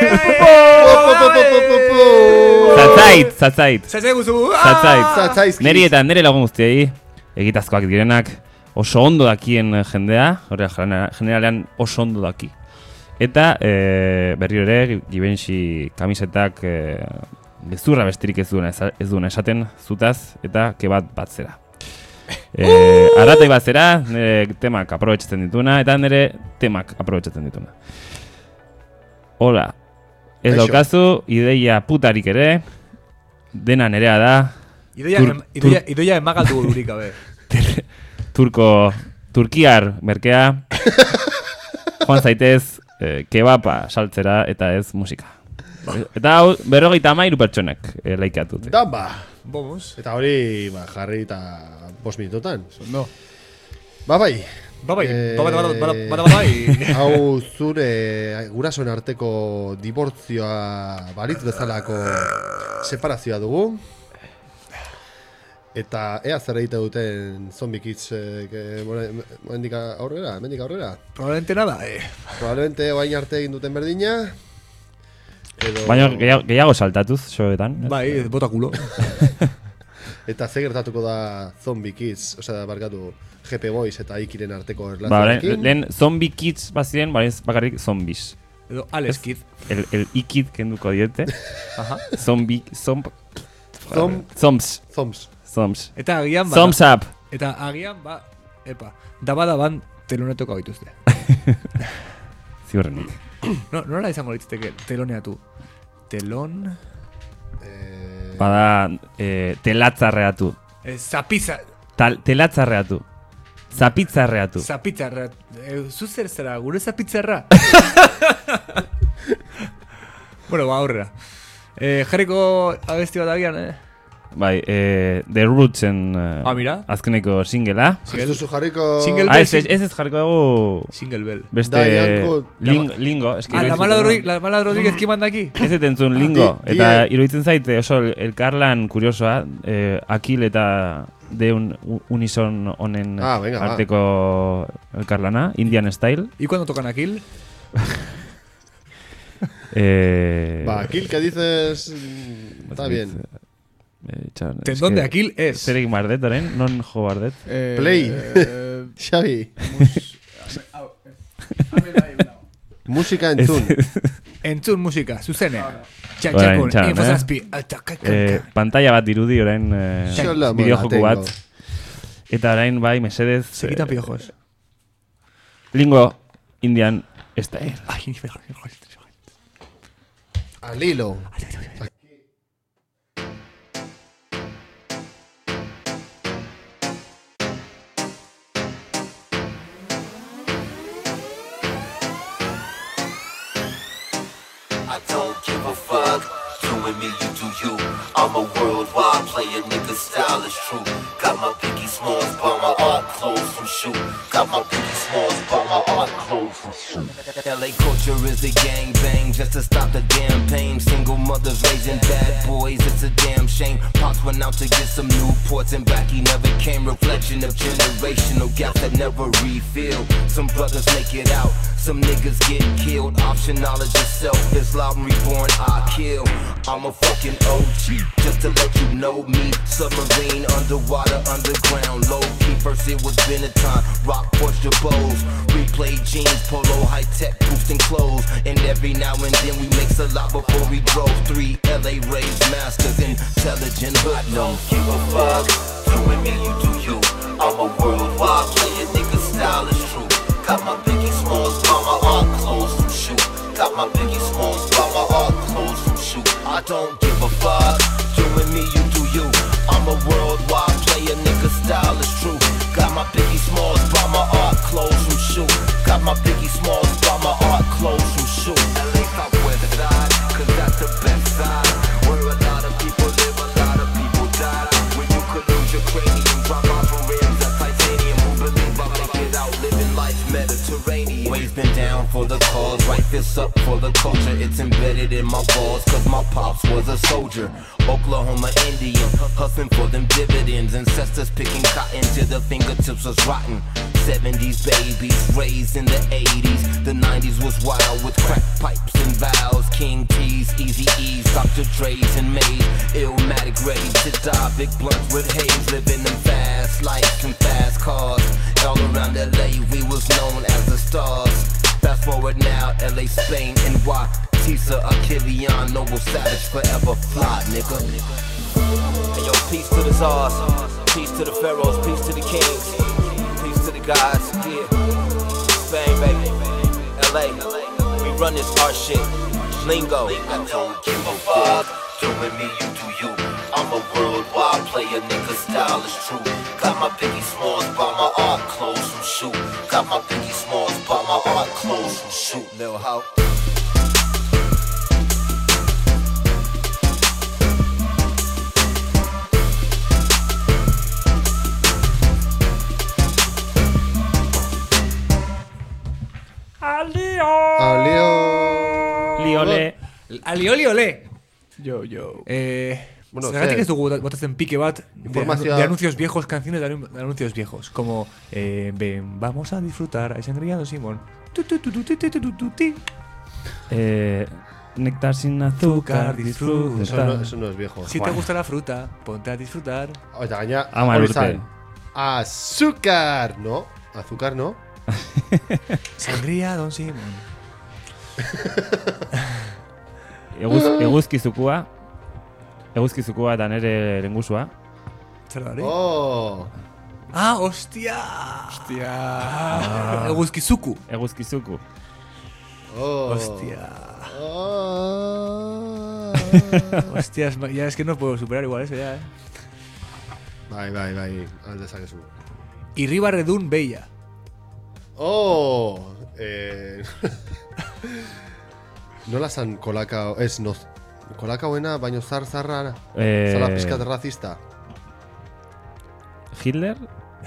Zatzait, zatzait. Zatzait guzu! Zatzait. Neri eta nere lagun guztiei, egitazkoak direnak, oso ondo dakien jendea, horrela generalean oso ondo daki. Eta e, berri ere, Givenchy kamisetak e, gezurra bestirik ez duena, ez duena esaten zutaz, eta kebat bat zera. E, arratoi bat zera, nire temak aprobetxatzen dituna, eta nire temak aprobetxatzen dituna. Hola, ez daukazu, ideia putarik ere, dena nerea da. Idoia, tur, em, idoia, tur, idoia emagaldu durik, abe. Turko, turkiar merkea, joan zaitez, eh, kebapa saltzera eta ez musika. Eta hau, berrogeita hamairu pertsonak eh, laikeatute. Da, ba. Vamos. Eta hori, ba, jarri eta bost minutotan. Sondo. Ba, bai. Ba, bai. Eh, ba, ba, ba, ba, ba, bai. Hau zure gurasoen arteko dibortzioa balitz bezalako separazioa dugu. Eta ea zer egite duten Zombie Kids eh, mendik aurrera, mendik aurrera. Probablemente nada, eh. Probablemente oain arte egin duten berdina. Edo... Baina gehiago, gehiago saltatuz, xoetan. Bai, bota kulo. Eta ze gertatuko da Zombie Kids, osea, barkatu, G P Boys eta Ikiren arteko Ba, erlazioekin. lehen Zombie Kids baziren, ba, ez bakarrik zombies. Edo Alex Kid. El, el Ikid kenduko diete. Aha. Zombie, zomb... Zom... Zombs. Zombs. Zombs. Eta agian... ba- Thumbs up. Eta agian, ba, epa, daba-daban telonetoko gaituzte. Ziurrenik. No, nola izango litzateke teloneatu? Telon... Bada, eh, telatzarreatu. Eh, Zapiza... Tal, telatzarreatu. Zapitzarreatu. Zapitzarra... Eh, zu zer zara, gure zapitzarra? Bueno, ba, aurrera. Eh, jarriko abesti bat agian, eh? Bai, eh, The Rootsen eh, Ah, mira. azkeneko singela. Ez duzu jarriko... Single Ah, Bell. ez, ez, ez ez jarriko dugu... Single Bell. Beste... Diane Ling, lingo. Es que Ah, la iruditzen mala, zait- Rodri- la mala Rodríguez que manda aquí. Ez etentzun lingo. di- Eta die- iruditzen zaite oso el- elkarlan kuriosoa. Eh, Akil eta deun unison honen Ah, venga, va. arteko elkarlana. Indian Style. ¿Y cuando tocan Aquil? Eh, Va, Kill, ¿qué dices? Mm, Está bien. Eh, txan, Tendón eske- de Aquil es. Zer egin bardet, orain? Non jo bardet? Eh, Play. eh, Xavi. Música en tune. Entzun musika, zuzenean. Orain, Txantxakun, txan, infozazpi. eh, pantalla bat dirudi orain eh, Xola mola bideojoku tengo. bat. Eta orain bai, mesedez... Se quitan piojos. Lingo Indian Style. Ay, Al hilo. I don't give a fuck. You and me, you do you. I'm a worldwide player, nigga. Style is true. Got my Biggie Smalls by my art clothes from shoot. Got my Biggie Smalls by my art clothes from shoot. L A culture is a gang bang just to stop the damn pain. Single mothers raising bad boys, it's a damn shame. Pops went out to get some Newports and back he never came. Reflection of generational gaps that never refill. Some brothers make it out, some niggas get killed. Option knowledge itself is loud and reborn, I kill. I'm a fucking O G, just to let you know me. Submarine, underwater, underground, low key. First it was Benetton, rock Porsche Bowls. Replay jeans, polo, high tech, boosting clothes. And every now and then we mix a lot before we drove. Three L A raised masters, intelligent hood. Don't give a fuck, you and me, you do you. I'm a worldwide player, nigga, style is true. Got my Biggie Smalls by my art clothes from shoot. Got my Biggie Smalls by my art clothes from shoot. I don't give a fuck, you and me, you do you. I'm a worldwide player, nigga, style is true. Got my Biggie Smalls by my art clothes from shoot. Got my Biggie Smalls by my art clothes from shoot. L A Southwest side, cause that's the best side. Where a lot of people live, a lot of people die. When you could lose your cranium, drop off from rims of titanium. Who believe I make it out, living life Mediterranean. Always been down for the cause, right fist up for the culture. It's embedded in my balls, cause my pops was a soldier. Oklahoma Indian, hustling for them dividends. Ancestors picking cotton till the fingertips was rotten. seventies babies, raised in the eighties. The nineties was wild with crack pipes and vows. King T's, Easy E's, Doctor Dre's and Maze. Illmatic ready to die, big blunts with haze. Living them fast life and fast cars. All around L A we was known as the stars. Fast forward now, L A, Spain, N Y. Tisa, Achillean, Noble Savage, forever fly, nigga. Hey yo, peace to the czars, peace to the pharaohs, peace to the kings, peace to the gods, yeah. Spain, baby, L A, we run this art shit, lingo. I don't give a fuck, you and me, you do you. I'm a worldwide player, nigga, style is true. Got my Biggie Smalls by my art clothes from shoot. Got my Biggie Smalls by my art clothes from shoot, Lil' How. Alio! Alio! Liole. Alioli ole! Yo, yo. Eh... Bueno, zergatik zer? ez dugu botatzen pike bat de, Informazioa- de anuncios viejos, canciones de, anu- de anuncios viejos. Como, eh, ven, vamos a disfrutar a Sangría Don Simón. Tu, tu, tu, tu, tu, tu, tu, tu, tu. Eh, Néctar sin azúcar, disfruta. Eso no, eso no es viejo. Si te gusta la fruta, ponte a disfrutar. Eta gaina, Hamar hori urte. zan. Azúcar, no? Azúcar, no? Sangría, Don Simón. Eguz, eguzkizukua. Eguzkizukua eta nere lengusua. Zer da hori? Oh! Ah, hostia! Hostia! Ah. Eguzkizuku. Eguzkizuku. Oh! Hostia. Oh. Hostias, ya es que no puedo superar igual eso ya, eh. Bai, bai, bai, alde zakezu. Irribarredun beia. Oh! Eh... Nola zan kolakao... Ez, no... Kolakaoena, baino zar-zarra... Eh... Zala pizkat razista. Hitler?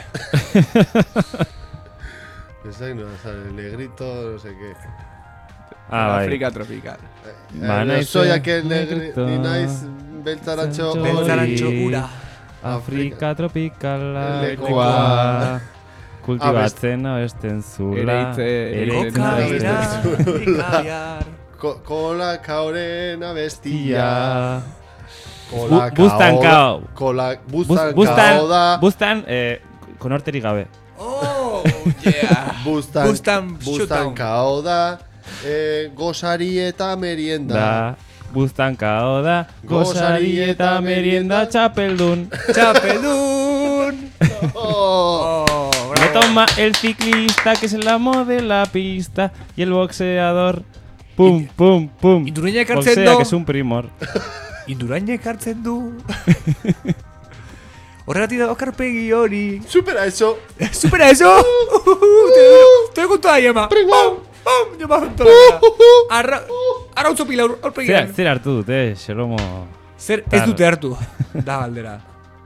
Pensai, no, o sea, el negrito, no sé qué. Ah, bai. África tropical. Eh, eh, no soy aquel negrito, ni naiz beltzaratxo hori. Beltzaratxo ura. Afrika tropikala Lekoa. Kultibatzen oesten zula. Ereitze- Ereiten Kaviar. Ko- Kolakaoren abestia. Bu- Bustan kao. Kola, Buz- bustan Bustan, kao da. bustan, eh, konorterik gabe. Oh, yeah. Bustan, Bustan bustan showdown. kao da. Eh, gozari eta merienda. Da, bustan kao da, gozari eta merienda txapeldun. Txapeldun. Oh. Oh, Lo toma el ciclista que es el amo de la pista y el boxeador. Pum, pum, pum. Induraina ekartzen Boxea, du. que es un primor. Induraina ekartzen du. Horregatik da okarpegi hori. Supera eso. Supera eso. Te doy con toda yema. Pum, pum, yo bajo toda la cara. Arra, arra utzo pila aurpegi. Zer, zer hartu dute, Xeromo? Zer ez dute hartu. Da galdera.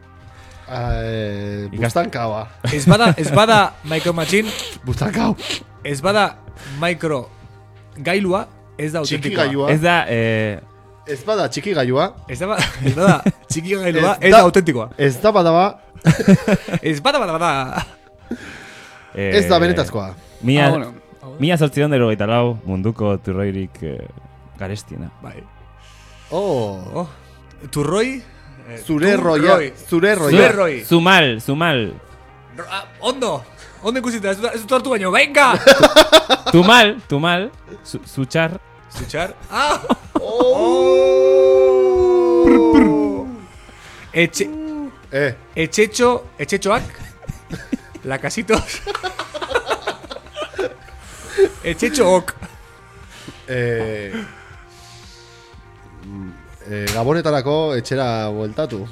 Eh, bustan kaoa. Ez bada, ez bada Micro Machine, Bustan kao. ez bada Micro gailua, ez da Txiki autentikoa. gailua. Ez da, eh, Ez bada txiki gailua. Ez da, ez bada txiki gailua, Ez ez da- da autentikoa. Ez da badaba. Ez bada, bada, bada. eh, Ez da benetazkoa. Mila, Ah, bueno. mila zortzion dero gaita lau munduko turroirik eh, garestiena. Bai. Oh. Oh. Turroi. eh, Zure roia. turroi. Zure roia. Zure roi. Zumal, zumal. Ro- ah, Ondo. Ondo ikusita, ez dut ez dut hartu baino, venga! Tumal, tumal. Zu, zutxar. Zutxar. Ah! Oh. Etxe... Eh. Etxetxo... Etxetxoak. Lakasitos. Etxetxook. Eh. mm, eh, Gabonetarako etxera bueltatu.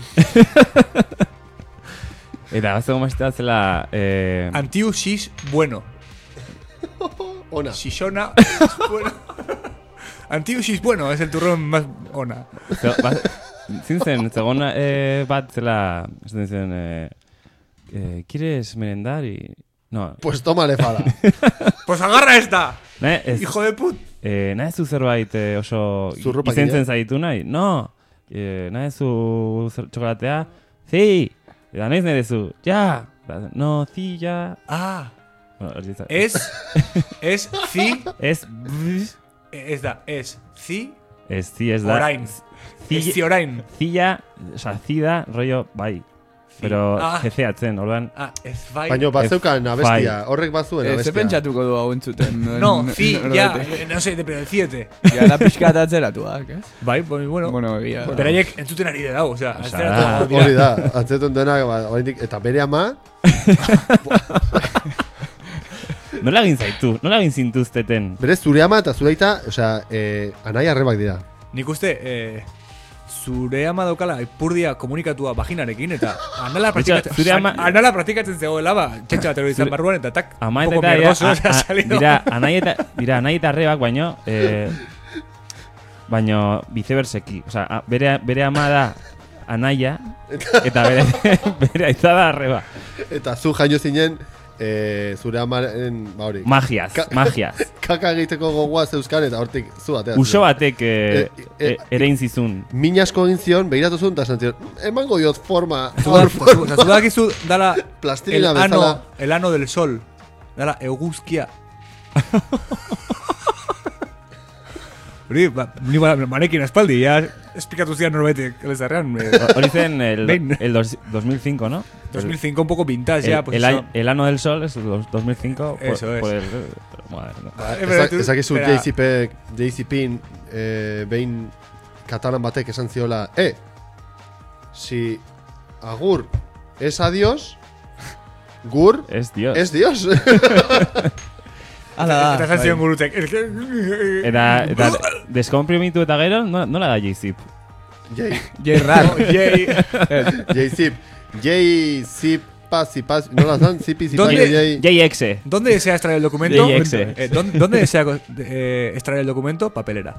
Eta gaztego maztea zela... Eh, Antiu xix bueno. Ona. Xixona bueno. Antiu xix bueno, es el turrón más ona. Ze- ba- Zin zen, zegona eh, bat zela... Esaten zen... Eh, eh, ¿Quieres merendar? Y... No. Pues tómale fala. Pues agarra esta. Ne, ez, Hijo de put. eh, nahi zu zerbait eh, oso Zurrupakia? izentzen zaitu nahi? No. Eh, nahi zu zer- txokolatea? Zi. Eta nahiz nire zu? Ja. No, zi, ja. Ah. Bueno, hori za- Es... Es zi... Ez... Ez da, ez zi... Ez zi ez da. Orain. Ez zi orain. Zia, oza, zida, rollo, bai. Pero Ah. jezeatzen, orduan. Ah, ez bai. Baina bazeukan Ez- abestia. bai. Horrek bazuen Ez abestia. pentsatuko du hau entzuten. No, zi, ja, no sé, de pero decíete. Ja, da pixkat atzeratuak, ez? Bai, bueno, bueno. Bueno, egia. Beraiek entzuten ari da, o sea, Osea, azteratu dira. Hori da, atzetun dena, ba, oraindik- eta bere ama, Nola egin zaitu? Nola egin zintuzteten? bere zure ama eta zure aita, osea, eh, anai arrebak dira. Nik uste, eh, zure ama daukala ipurdia komunikatua vaginarekin, eta anala praktikatzen, zure ama- anala praktikatzen zegoela, ba, txetxa batero izan Zure- barruan, eta tak, Ama poco eta mierdoso, dira, o sea, a- a- salido. dira, anai eta, dira, anai eta arrebak, baino, eh, baino, viceverseki. Osa, a- bere, bere ama da anaia, eta bere, bere aita da arreba. Eta zu jaino zinen, eh, zure amaren, ba hori. Magiaz, Ka- magiaz. Kaka egiteko gogoa zeuzkan, eta hortik zu batean. Uso batek eh, Eh, eh, eh, erein zizun. Min asko egin zion, begiratu zuen, eta esan zion, emango diot forma. Zudak- zu- zu- Zudakizu dala el Plastilina ano, bezala. el ano del sol. Dala eguzkia. Hori, ba, ni ba, manekin aspaldi, ya esplikatu zian norbaitek elezarrean. Hori zen el, el dos, dos mil cinco, ¿no? dos mil cinco, un poco vintage el, ya. Pues el, eso. el ano del sol es dos mil cinco. Eso por, es. Por el, madre, no. Ezak ezu J C P, J C P eh, behin katalan batek esan ziola, eh, si agur es adiós, gur es Dios. Es Dios. Ala da. Eta janzion gurutek. Eta, eta deskomprimitu eta gero, no, nola da J-Zip? J. J-Rar. J-Zip. J-Zip. Pasi, pasi. Nola zan? Zipi, zipi. J-X. ¿Dónde desea extraer el documento? J-X. Eh, ¿dónde, ¿Dónde desea eh, extraer el documento? Papelera.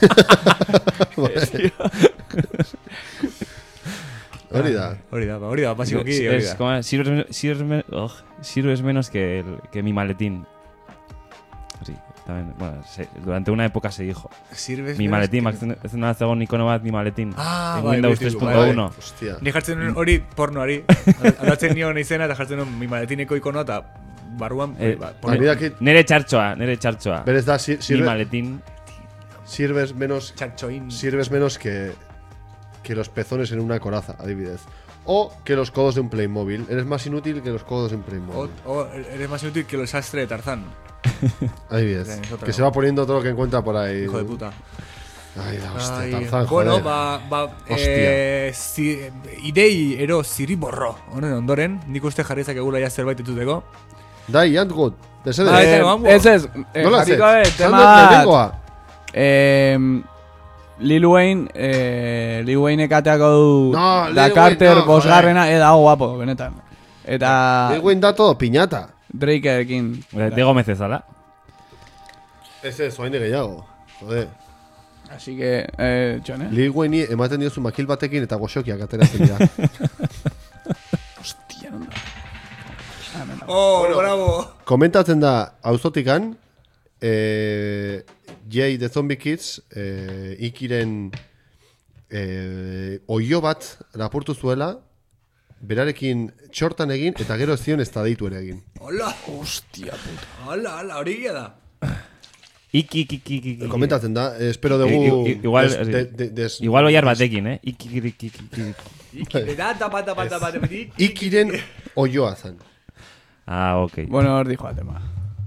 Hori da. Hori da, hori da, basikoki hori da. Como, sirves, sirves, oh, sirves menos que, el, que mi maletín. Sí, también, bueno, se, durante una época se dijo. Sirves mi maletín, ez nada zegoen ikono bat, mi maletín. Ah, en bai, Windows tres punto uno. Hostia. Ni jartzen hori pornoari. Aldatzen nion izena eta jartzen nuen mi maletineko ikona eta barruan. Eh, ba, nere txartxoa, nere txartxoa. Berez da, sir, sirve, mi maletín. Sirves menos, Charchoín. Sirves menos que, que los pezones en una coraza, adibidez. O que los codos de un Playmobil. Eres más inútil que los codos de un Playmobil. O, o eres más inútil que el sastre de Tarzán. Ahí ves, que se va poniendo todo lo que encuentra por ahí. Hijo de puta. Ay, da, hostia, Ay, Tarzán, bueno, joder. ba, ba, eh, si, idei ero ziriborro. Honen ondoren, nik uste jarri zakegula ja zerbait etuteko. Dai, Antwood, desede. Eh, ez ez, eh, jarriko eh, tema bat. Eh, Lil Wayne, eh, Lil Wayne ekateako du no, Da Carter no, bosgarrena, eda guapo, benetan. Eta... Lil Wayne da todo piñata. Drakeekin. Diego Mezezala. Ez ez, oain gehiago. Joder. Así que, eh, John, eh? Lil Wayne ematen diozu makil batekin eta goxokiak ateratzen dira. Hostia, no. Oh, bueno, bravo. Komentatzen da, auzotikan, eh, Jay the Zombie Kids, eh, ikiren eh, oio bat lapurtu zuela, berarekin txortan egin, eta gero ez zion ez deitu ere egin. Hola. Hostia puta. Hola, hola, hori gira da. Iki, iki, iki, iki. Komentatzen da, espero dugu... Igual, des, de, de, des, igual oiar batekin, eh? Iki, iki, iki, iki. Iki, da, tapa, tapa, tapa, tapa, ikiren oioa zan. Ah, ok. Bueno, hor dijo a tema.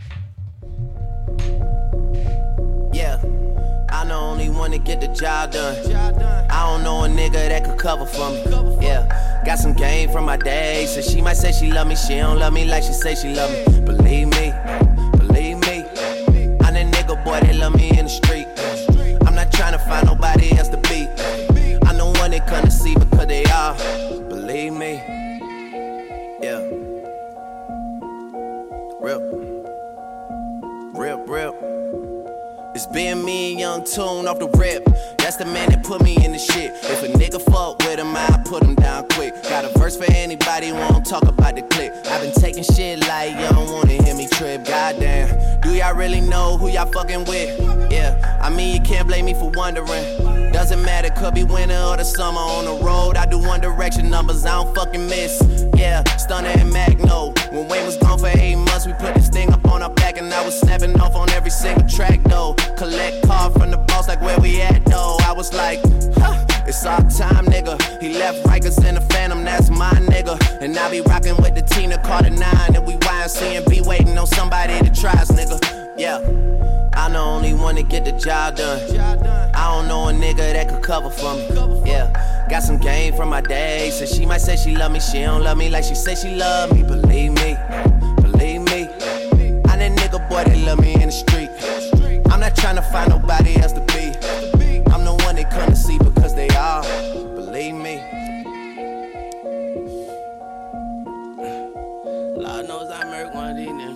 Yeah, I'm the only one to get the job done. I don't know a nigga that could cover for me. Yeah, got some game from my day. So she might say she love me, she don't love me like she say she love me. Believe me, believe me, I'm that nigga boy that love me in the street. I'm not trying to find nobody else to be. I'm the one that come to see because they are. Believe me, yeah. Rip, rip, rip. It's been me and Young Tune off the rip. That's the man that put me in the shit. If a nigga fuck with him, I put him down quick. Got a verse for anybody who won't talk about the clip. I've been taking shit like you don't wanna hear me trip. Goddamn, do y'all really know who y'all fucking with? Yeah, I mean you can't blame me for wondering. Doesn't matter, could be winter or the summer. On the road, I do One Direction numbers, I don't fucking miss. Yeah, Stunner and Magno. When Wayne was gone for eight months, we put this thing up on our back, and I was snapping off on every single track though. Collect card from the boss, like where we at though. I was like, huh, it's our time, nigga. He left Rikers in the Phantom, that's my nigga. And I be rocking with the Tina Carter nine, and we Y M C and be waiting on somebody to try us, nigga. Yeah, I'm the only one to get the job done. I don't know a nigga that could cover for me. Yeah, got some game from my day. So she might say she love me, she don't love me like she say she love me. Believe me, believe me, I'm that nigga boy that love me in the street. I'm not trying to find nobody else to be. I'm the one they come to see because they are. Believe me. Lord knows I murdered one of these niggas.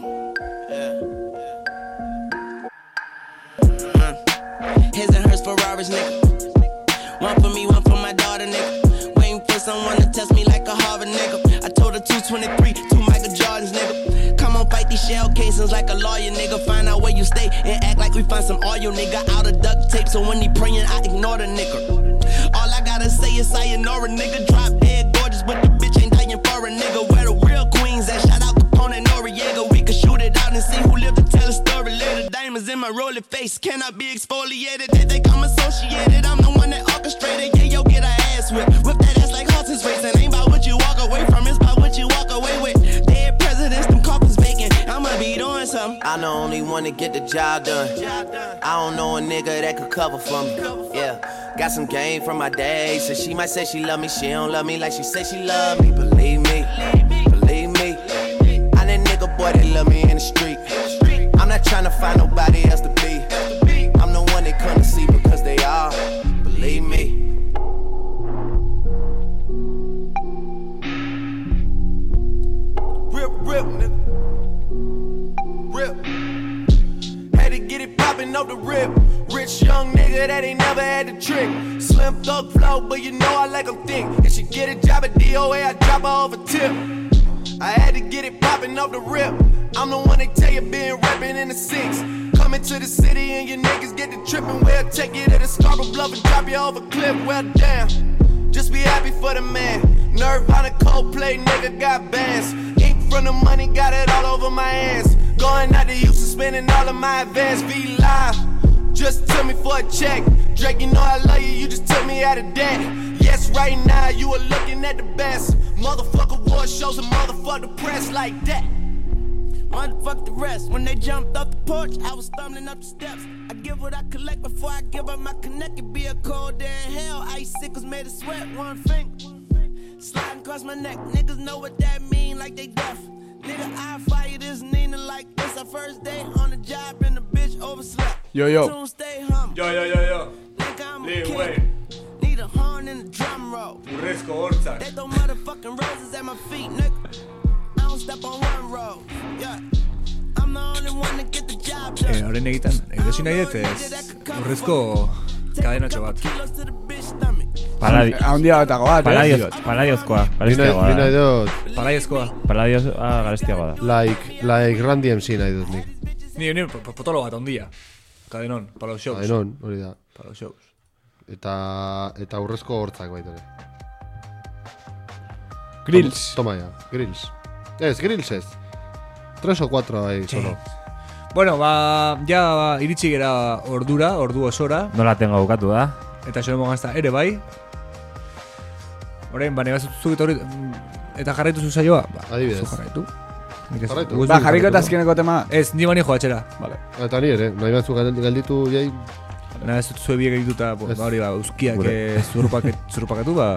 His and hers Ferraris, nigga. One for me, one for my daughter, nigga. Waiting for someone to test me like a Harvard, nigga. I told her two twenty-three, two Michael Jordans, nigga. Come on, fight these shell cases like a lawyer, nigga. Find out where you stay and act like we find some oil, nigga. Out of duct tape, so when he praying, I ignore the nigga. All I gotta say is sayonara, nigga. Drop dead gorgeous, but the bitch ain't dying for a nigga. Where the real queens at? Shout out Capone and Noriega. We could shoot it out and see who lived to tell a story later. Diamonds in my my rolling face cannot be exfoliated. They think I'm associated, I'm the one that orchestrated. Yeah, yo, get her ass whipped. Whip that ass like horses racing. Ain't about what you walk away from, it's about what you walk away with. Dead presidents, them coffins vacant. I'ma be doing something. I'm the only one to get the job done. I don't know a nigga that could cover for me. Yeah, got some game from my day. So she might say she love me, she don't love me like she say she love me. Believe me, believe me. I'm that nigga boy that love me in the street. I'm not trying to find nobody else to be. I'm the one they come to see because they are. Believe me. Rip, rip, nigga. Rip. Had to get it poppin' off the rip. Rich young nigga that ain't never had the trick. Slim thug flow, but you know I like 'em thick. If she get a job at D O A, I drop her off a tip. I had to get it poppin' off the rip. I'm the one that tell you been rapping in the six. Coming to the city and your niggas get the trippin'. We'll take you to the Scarborough Bluff and drop you off a cliff. Well, damn, just be happy for the man. Nerve on a Coldplay, nigga got bands. Ink from the money, got it all over my hands. Going out to Houston, spending all of my advance. Be live, just tell me for a check. Drake, you know I love you, you just took me out of debt. Yes, right now you are looking at the best. Motherfucker award shows a motherfucker press like that. Motherfuck the rest. When they jumped off the porch, I was stumbling up the steps. I give what I collect before I give up my connect. It be a cold day in hell. Icicles made of sweat, one finger sliding across my neck. Niggas know what that mean, like they deaf. Nigga, I fire this Nina like this. Our first day on the job and the bitch overslept. Yo, yo. Tune stay humble. Yo, yo, yo, yo. Nigga, I'm a Lee, king. wait. Need a horn and a drum roll. Urrezko hortzak. They throw motherfucking roses at my feet, nigga. I don't step on one road. Yeah. I'm the only one to get the job done. Eh, horren egiten, erosi nahi dut ez urrezko kadenatxo bat. Paladi... Handia batako bat, eh? Paladios, paladiozkoa, garestiagoa Ni nahi da. dut... Paladiozkoa. Paladiozkoa garestiagoa da. Like, like Randy M C nahi dut nik. Ni, ni, potolo bat, ondia. Kadenon, para los shows. Kadenon, hori da. Para los shows. Eta, eta urrezko hortzak baitare. Grills. Toma ya, grills. Ez, grills ez. Tres o cuatro ahí, solo. Bueno, ba, ja ba, iritsi gera ordura, ordu osora. Nola tengo bukatu da. Eta xo gazta ere bai. Orain, ba, negaztu hori eta jarraitu zu saioa. Ba, adibidez. zu jarraitu. Jarraitu. Ba, jarriko eta azkeneko tema. Ez, ni bani joatxera. Vale. Eta ni ere, nahi batzu galditu jai. Nahi batzu zuebiek egituta, ba, hori ba, uzkiak zurrupakatu, ba.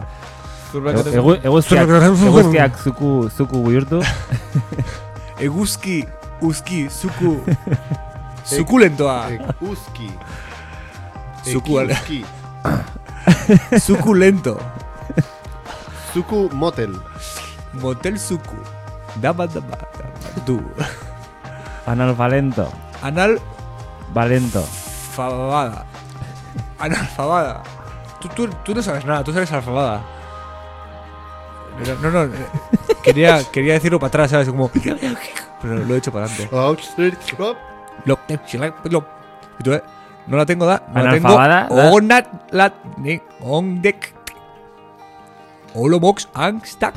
Eguzkiak zuku, zuku bihurtu. Eguzki, uzki, zuku... Sukulentoa. Eguzki. Zuku, Eguzki. Sukulento. Zuku motel. Motel zuku. Daba, daba, daba, du. Anal valento. Anal... Valento. Fabada. Analfabada. Tú, tú, tú no sabes nada, tú sabes alfabada. No, no, no. Quería, quería decirlo para atrás, ¿sabes? Como... Pero lo he hecho para adelante. Lo, lo, y tú, ¿eh? No la tengo, da. No la tengo. Onat, la, ni, ondek. Holobox, angstack.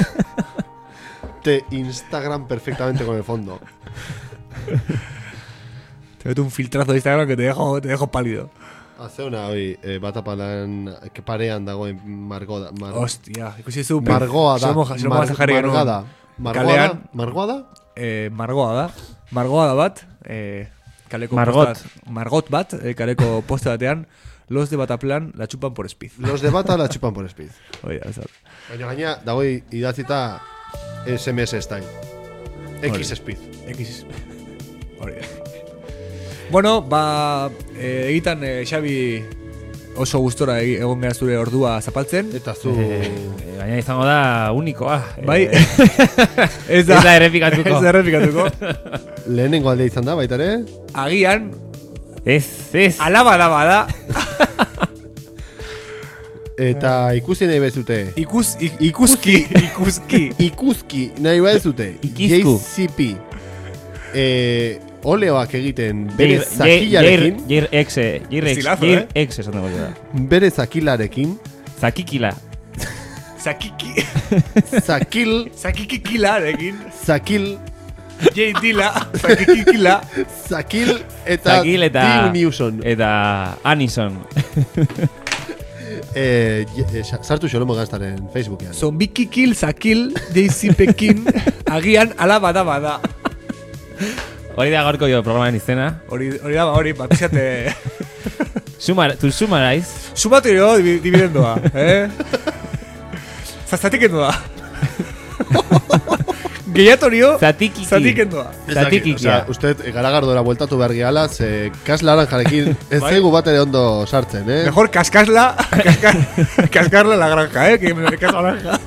Te Instagram perfectamente con el fondo. Te meto un filtrazo de Instagram que te dejo, te dejo pálido. Hace una hoy, eh, batapalan, que parean dagoen margoda. Mar... Hostia, ikusi zu. Margoa da. Margoada. Margoada. Margoada? Eh, Margoa da. Margoa da bat. Eh, kaleko Margot. Postat, Margot bat, eh, kaleko poste batean. Los de Bataplan la chupan por speed. Los de Bata la chupan por speed. Oye, ez da. Baina gaina, dagoi idatzita S M S style. X speed. X. Hori da. Bueno, ba, eh, egitan eh, Xabi oso gustora egon gara zure ordua zapaltzen. Eta zu... Eh, gaina izango da unikoa. Bai, eh, ez da, ez da errepikatuko. Ez da errepikatuko. Lehenengo alde izan da, baitare? Agian... Ez, ez. Alaba da bada. Eta ikusi nahi bezute. Ikus, ik, ikuski, ikuski. Ikuski nahi bezute. Ikizku. J C P. Eh... Oleoak egiten bere zakilarekin. Jair exe, Jair exe, Jair exe esan dago da. Bere zakilarekin. Zakikila. Zakiki. Zakil. Zakikikilarekin. Zakil. Jay Dilla, Zakikila. Zakil eta Zakil eta Dean Newson. Eta Anison. eh, eh, sartu xolomo gaztaren Facebookean. Zombikikil, Zakil, Jay Zipekin, agian ala bada bada. Hori da gaurko jo programaren izena. Hori hori da, hori, batizate... Sumar, tu sumaraiz? Sumatu jo, dividendoa, eh? Zazatikendo da. Gehiatorio, Zatikiki. zatikendoa. Zatikiki. O sea, usted garagardora bueltatu behar gehala, ze kaslara jarekin ez zaigu bat ere ondo sartzen, eh? Mejor kaskasla, kaskar, kaskarla la granja, eh? Que me de casa granja.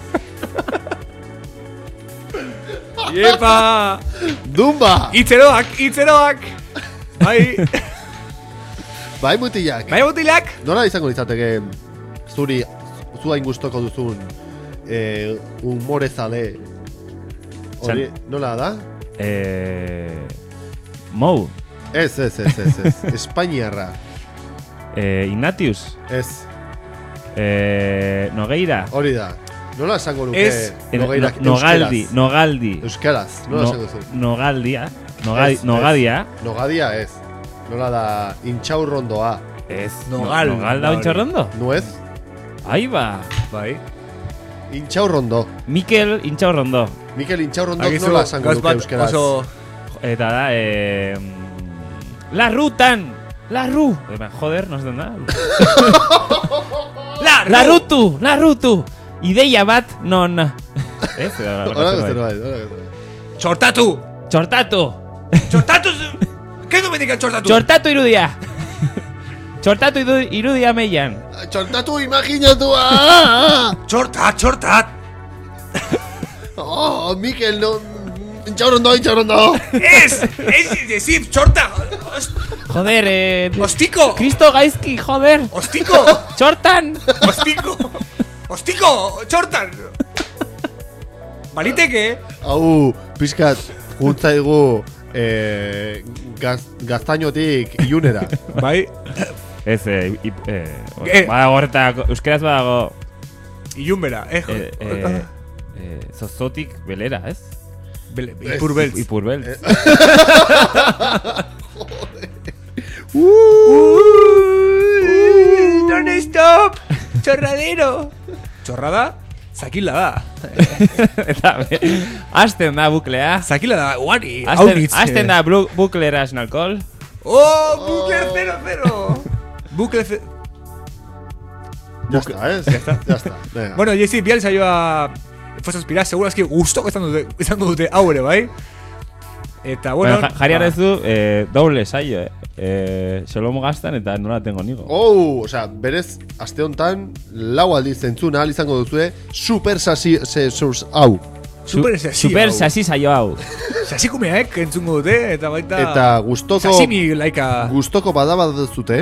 Iepa! Dumba! Itzeroak, itzeroak! Bai! Bai mutilak! Bai mutilak! Nola izango litzateke zuri, zu hain gustoko duzun eh, humorezale hori, nola da? Eh, Mou. Ez, ez, ez, ez, ez. Espainiarra. Eh, Ignatius. Ez. Eh, Nogueira. Hori da. Nola esango nuke Ez. Nogueira No, Nogaldi. euskeraz? Nogaldi. Euskaraz. Nola No- esango zu? Nogaldia. Nogadi, Ez, Nogadia. ez. Nogadia ez. Nola da intxaurrondoa. Ez. Nogal. Nogal da intxaurrondo? Nuez. Ahí ba. Bai. Intxaurrondo. Mikel Intxaurrondo. Mikel Intxaurrondo nola esango nuke euskeraz? Eta da, eh... La rutan! La ru! Joder, no sé da. La La rutu! La rutu! Ideia bat non... Ez? Hora beste bai, hora beste bai. Txortatu! Txortatu! Txortatu! Kendu mendikan txortatu? Txortatu irudia! Txortatu iru- irudia meian. Txortatu imaginatua! Txortat, txortat! Oh, Mikel, no... Intxaurrondo, intxaurrondo! Ez! Ez, decir, txorta! Joder, eh... Ostiko! Kristo gaizki, joder! Ostiko! Txortan! Ostiko! Ostiko! Txortan! Baliteke? Hau, pixkat, juntzaigu eh, gaz, gaztainotik ilunera. Bai? Ez, eh... ip- eh, Eh. badago horretak, euskeraz badago... Ilun bera, eh? Eh, eh, eh, zozotik belera, ez? Bele, ipur beltz. Ipur beltz. Don't stop! Chorradero! Chorrada? Zakila da. Eta, hasten da buklea. Zakila da, guari. Hasten, hasten da blu- buklera sin alkohol. Oh, bucle cero cero. Bucle cero. Ya está, ¿eh? Ya está. Ya está. Venga. Bueno, Jesse, bial saioa fue aspirar, seguro eski gustoko izango dute, izango dute aure, bai? Eta, bueno... Bueno, ja- jarri arrezu, eh, doble saio, eh. Eh, Xolomo gaztan eta nola tengo nigo. Oh, o sea, berez, aste hontan, lau aldiz entzun ahal izango duzue, super sasi, se, sus, hau. Super sasi Super hau. sasi saio hau. Sasikumeak entzungo dute, eta baita... Eta gustoko... Sashimi laika... Gustoko badaba duzute,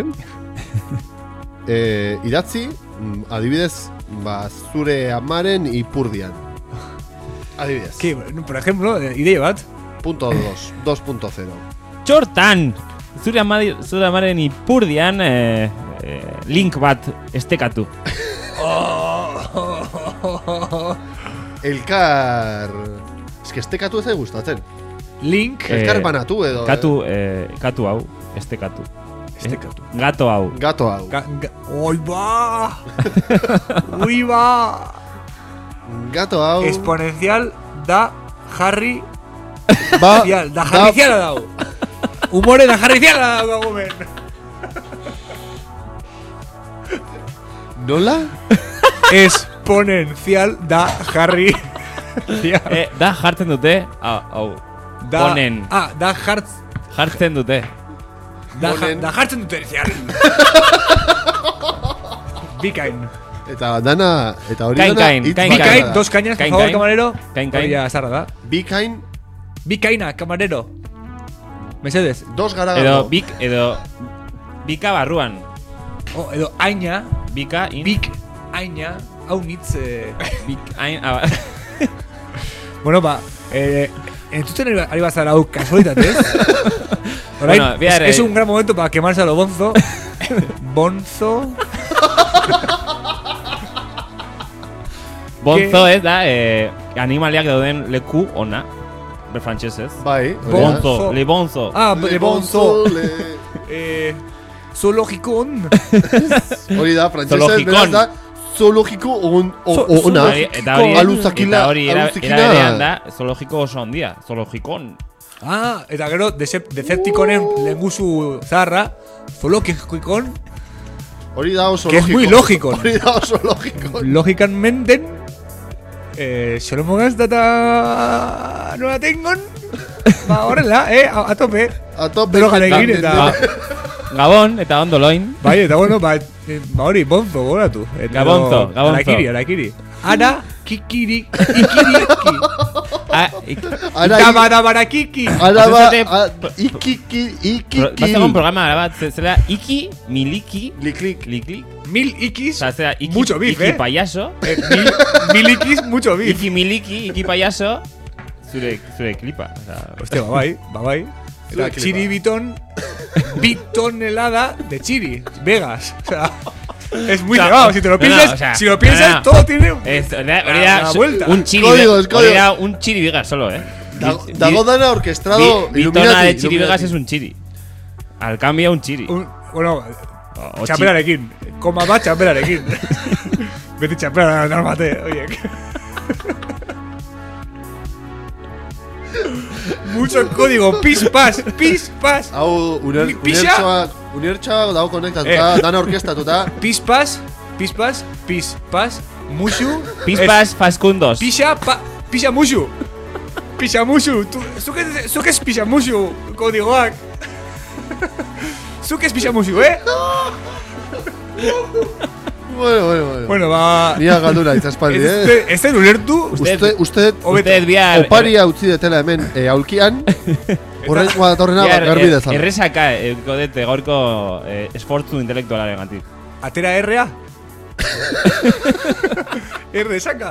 eh, idatzi, mm, adibidez, ba, zure amaren ipurdian. Adibidez. Que, por ejemplo, ideia bat. Punto dos, dos punto cero. Txortan! Zure, amadi, zure amaren ipurdian eh, eh, link bat estekatu. Elkar... Ez que estekatu ez da gustatzen. Link... Elkar banatu edo... Katu, eh, katu hau, estekatu. Estekatu. Gato hau. Gato hau. Ga, ga, oi ba! Ui ba! Gato hau... Exponencial da Harry... Ba... Fial, da Harry Fiala dau. Humore da Harry Fiala dau, gomen. Nola? Exponencial da Harry Fiala. Eh, da jartzen dute, hau, hau, Da, ponen, ah, da hartz... jartzen dute. Da, ja, Ponen. da jartzen dute, fial. Bikain. Eta dana... Eta hori Kain, dana... kain, hitz kain, bakarra Bikain, da. dos cañas, por Kain, favor, kain. camarero. Kain, kain. Hori ja, zarra da. Bikain, Bikaina, camarero. Mesedes. dos Edo, garagardo. bik, edo, bika barruan. Oh, edo aina, Bika, in, bik, aina, hau nitz... Eh... bik, ain, ah, bueno, ba, eh, entzuten ari, ari bazara hau kasualitatez. Orain, Bueno, es, bihar, es eh. un gran momento para quemarse a lo bonzo. Bonzo. Bonzo ez da, eh, animaliak dauden leku ona. ber frantsesez. Bai. Bonzo, le bonzo. Ah, le bonzo. Eh, zoologikon. Hori da, frantsesez, beraz da, zoologiko on, on, ona. Eta hori, aluzakila, eta hori, era, era berean da, zoologiko oso handia, zoologikon. Ah, eta gero, Decepticonen lenguzu zaharra, zoologikon. Hori da oso que logiko. es muy lógico. Hori da oso logiko. Logikan menden, eh, solomogaz data nola tengon, ba horrela, eh, a, a tope. A tope. Drogarekin eta... Gabon, eta ondo loin. Bai, eta bueno, ba, ba hori, bonzo, goratu. Gabonzo, gabonzo. Arakiri, arakiri. Ara, kikiri, ikiriki. Ara, barakiki. Ara, ikiki, ikiki. Basta un programa bat, zera, iki, miliki, liklik, liklik. Mil ikis, o sea, zera, iki, mucho beef, iki eh. payaso. Eh, mil, mil ikis, mucho beef. Iki miliki, iki payaso, zure, zure klipa. O sea, hostia, ba bai, ba bai. Eta chiri biton, biton helada de chiri, Vegas. O sea, es muy elevado. Si te lo piensas, no, no, o sea, si lo piensas, no, no. todo tiene es, una, una, una vuelta. Un chiri, códigos, códigos. Un chiri Vegas solo, eh. Dago dana orquestado. Bitona de chiri Vegas es un chiri. Al cambio un chiri. Un, bueno, o, txapelarekin. Koma bat txapelarekin. Beti txapela normate, oie. Mucho código, pis pas, pis pas. Hau, unertsoa, unertsoa dago konektatuta, eh. dana orkestatuta. Pis pas, pis pas, pis pas, musu. Pis pas, faskundos. Pisa, pa, pisa musu. Pisa musu. Zuk ez pisa musu, kodigoak. Zuk ez pisa musu, eh? Bueno, bueno, bueno. Bueno, va. Nia galdura itzaspaldi, eh. Ez den ulertu. Usted, usted, usted bihar oparia utzi detela hemen eh, aulkian. Horrengoa datorrena garbi dezala. Errezaka kodete gaurko eh, esfortzu intelektualaren gantik. Atera errea? Errezaka?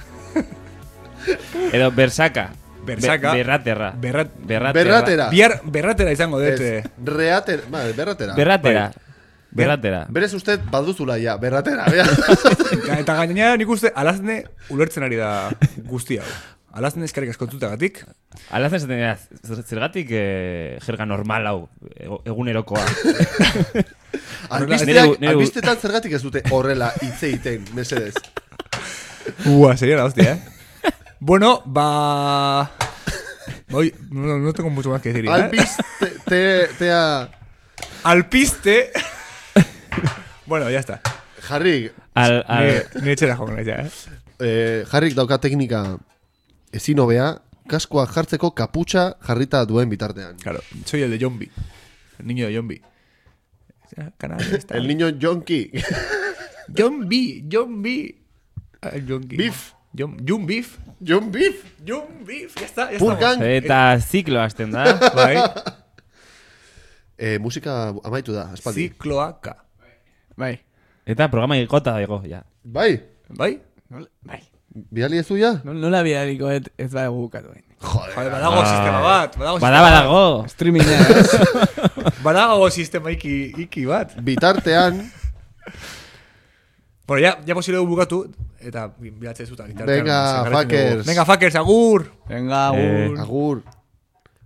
Edo bersaka. Bersaka. Berraterra. Berrat, berratera. Biar berratera izango dute. Reatera, vale, berratera. Berratera. Berratera. Berez usted baduzula ja, berratera. Eta gainera nik uste alazne ulertzen ari da guzti hau. Alazne eskarrik askontutagatik. Alazne esaten dira, zergatik eh, jerga normal hau, egunerokoa. Albistetan zergatik ez dute horrela hitz egiten, mesedez. Ua, sería la hostia, eh. Bueno, va... Hoy no, no tengo mucho más que decir. Alpiste, te, te a... Alpiste... Bueno, ya está. Jarrik. Al, al... Ni etxera joan nahi, eh? eh? Jarrik dauka teknika ezin hobea, kaskoa jartzeko kaputxa jarrita duen bitartean. Claro, soy el de Jombi. El niño de Jombi. El niño Jonki. Jombi, Jombi. El Jonki. Beef. John, John Beef. John Beef. John Beef. Ya está, ya Purgan. Eta ziklo hasten da. Bai. Eh, musika amaitu da, espaldi. Zikloaka. Bai. Eta programa igota dago, ja. Bai. Bai? Bai. Biali ez du ja? Nola bialiko ez bai gukatu. Joder, badago sistema bat. Badago, badago. Streamingea, ez? Badago sistema iki, iki bat. Bitartean. Bueno, ya, ya posible bukatu. Eta bilatzen zuta. Venga, fuckers. Venga, fuckers, agur. Venga, agur. Agur.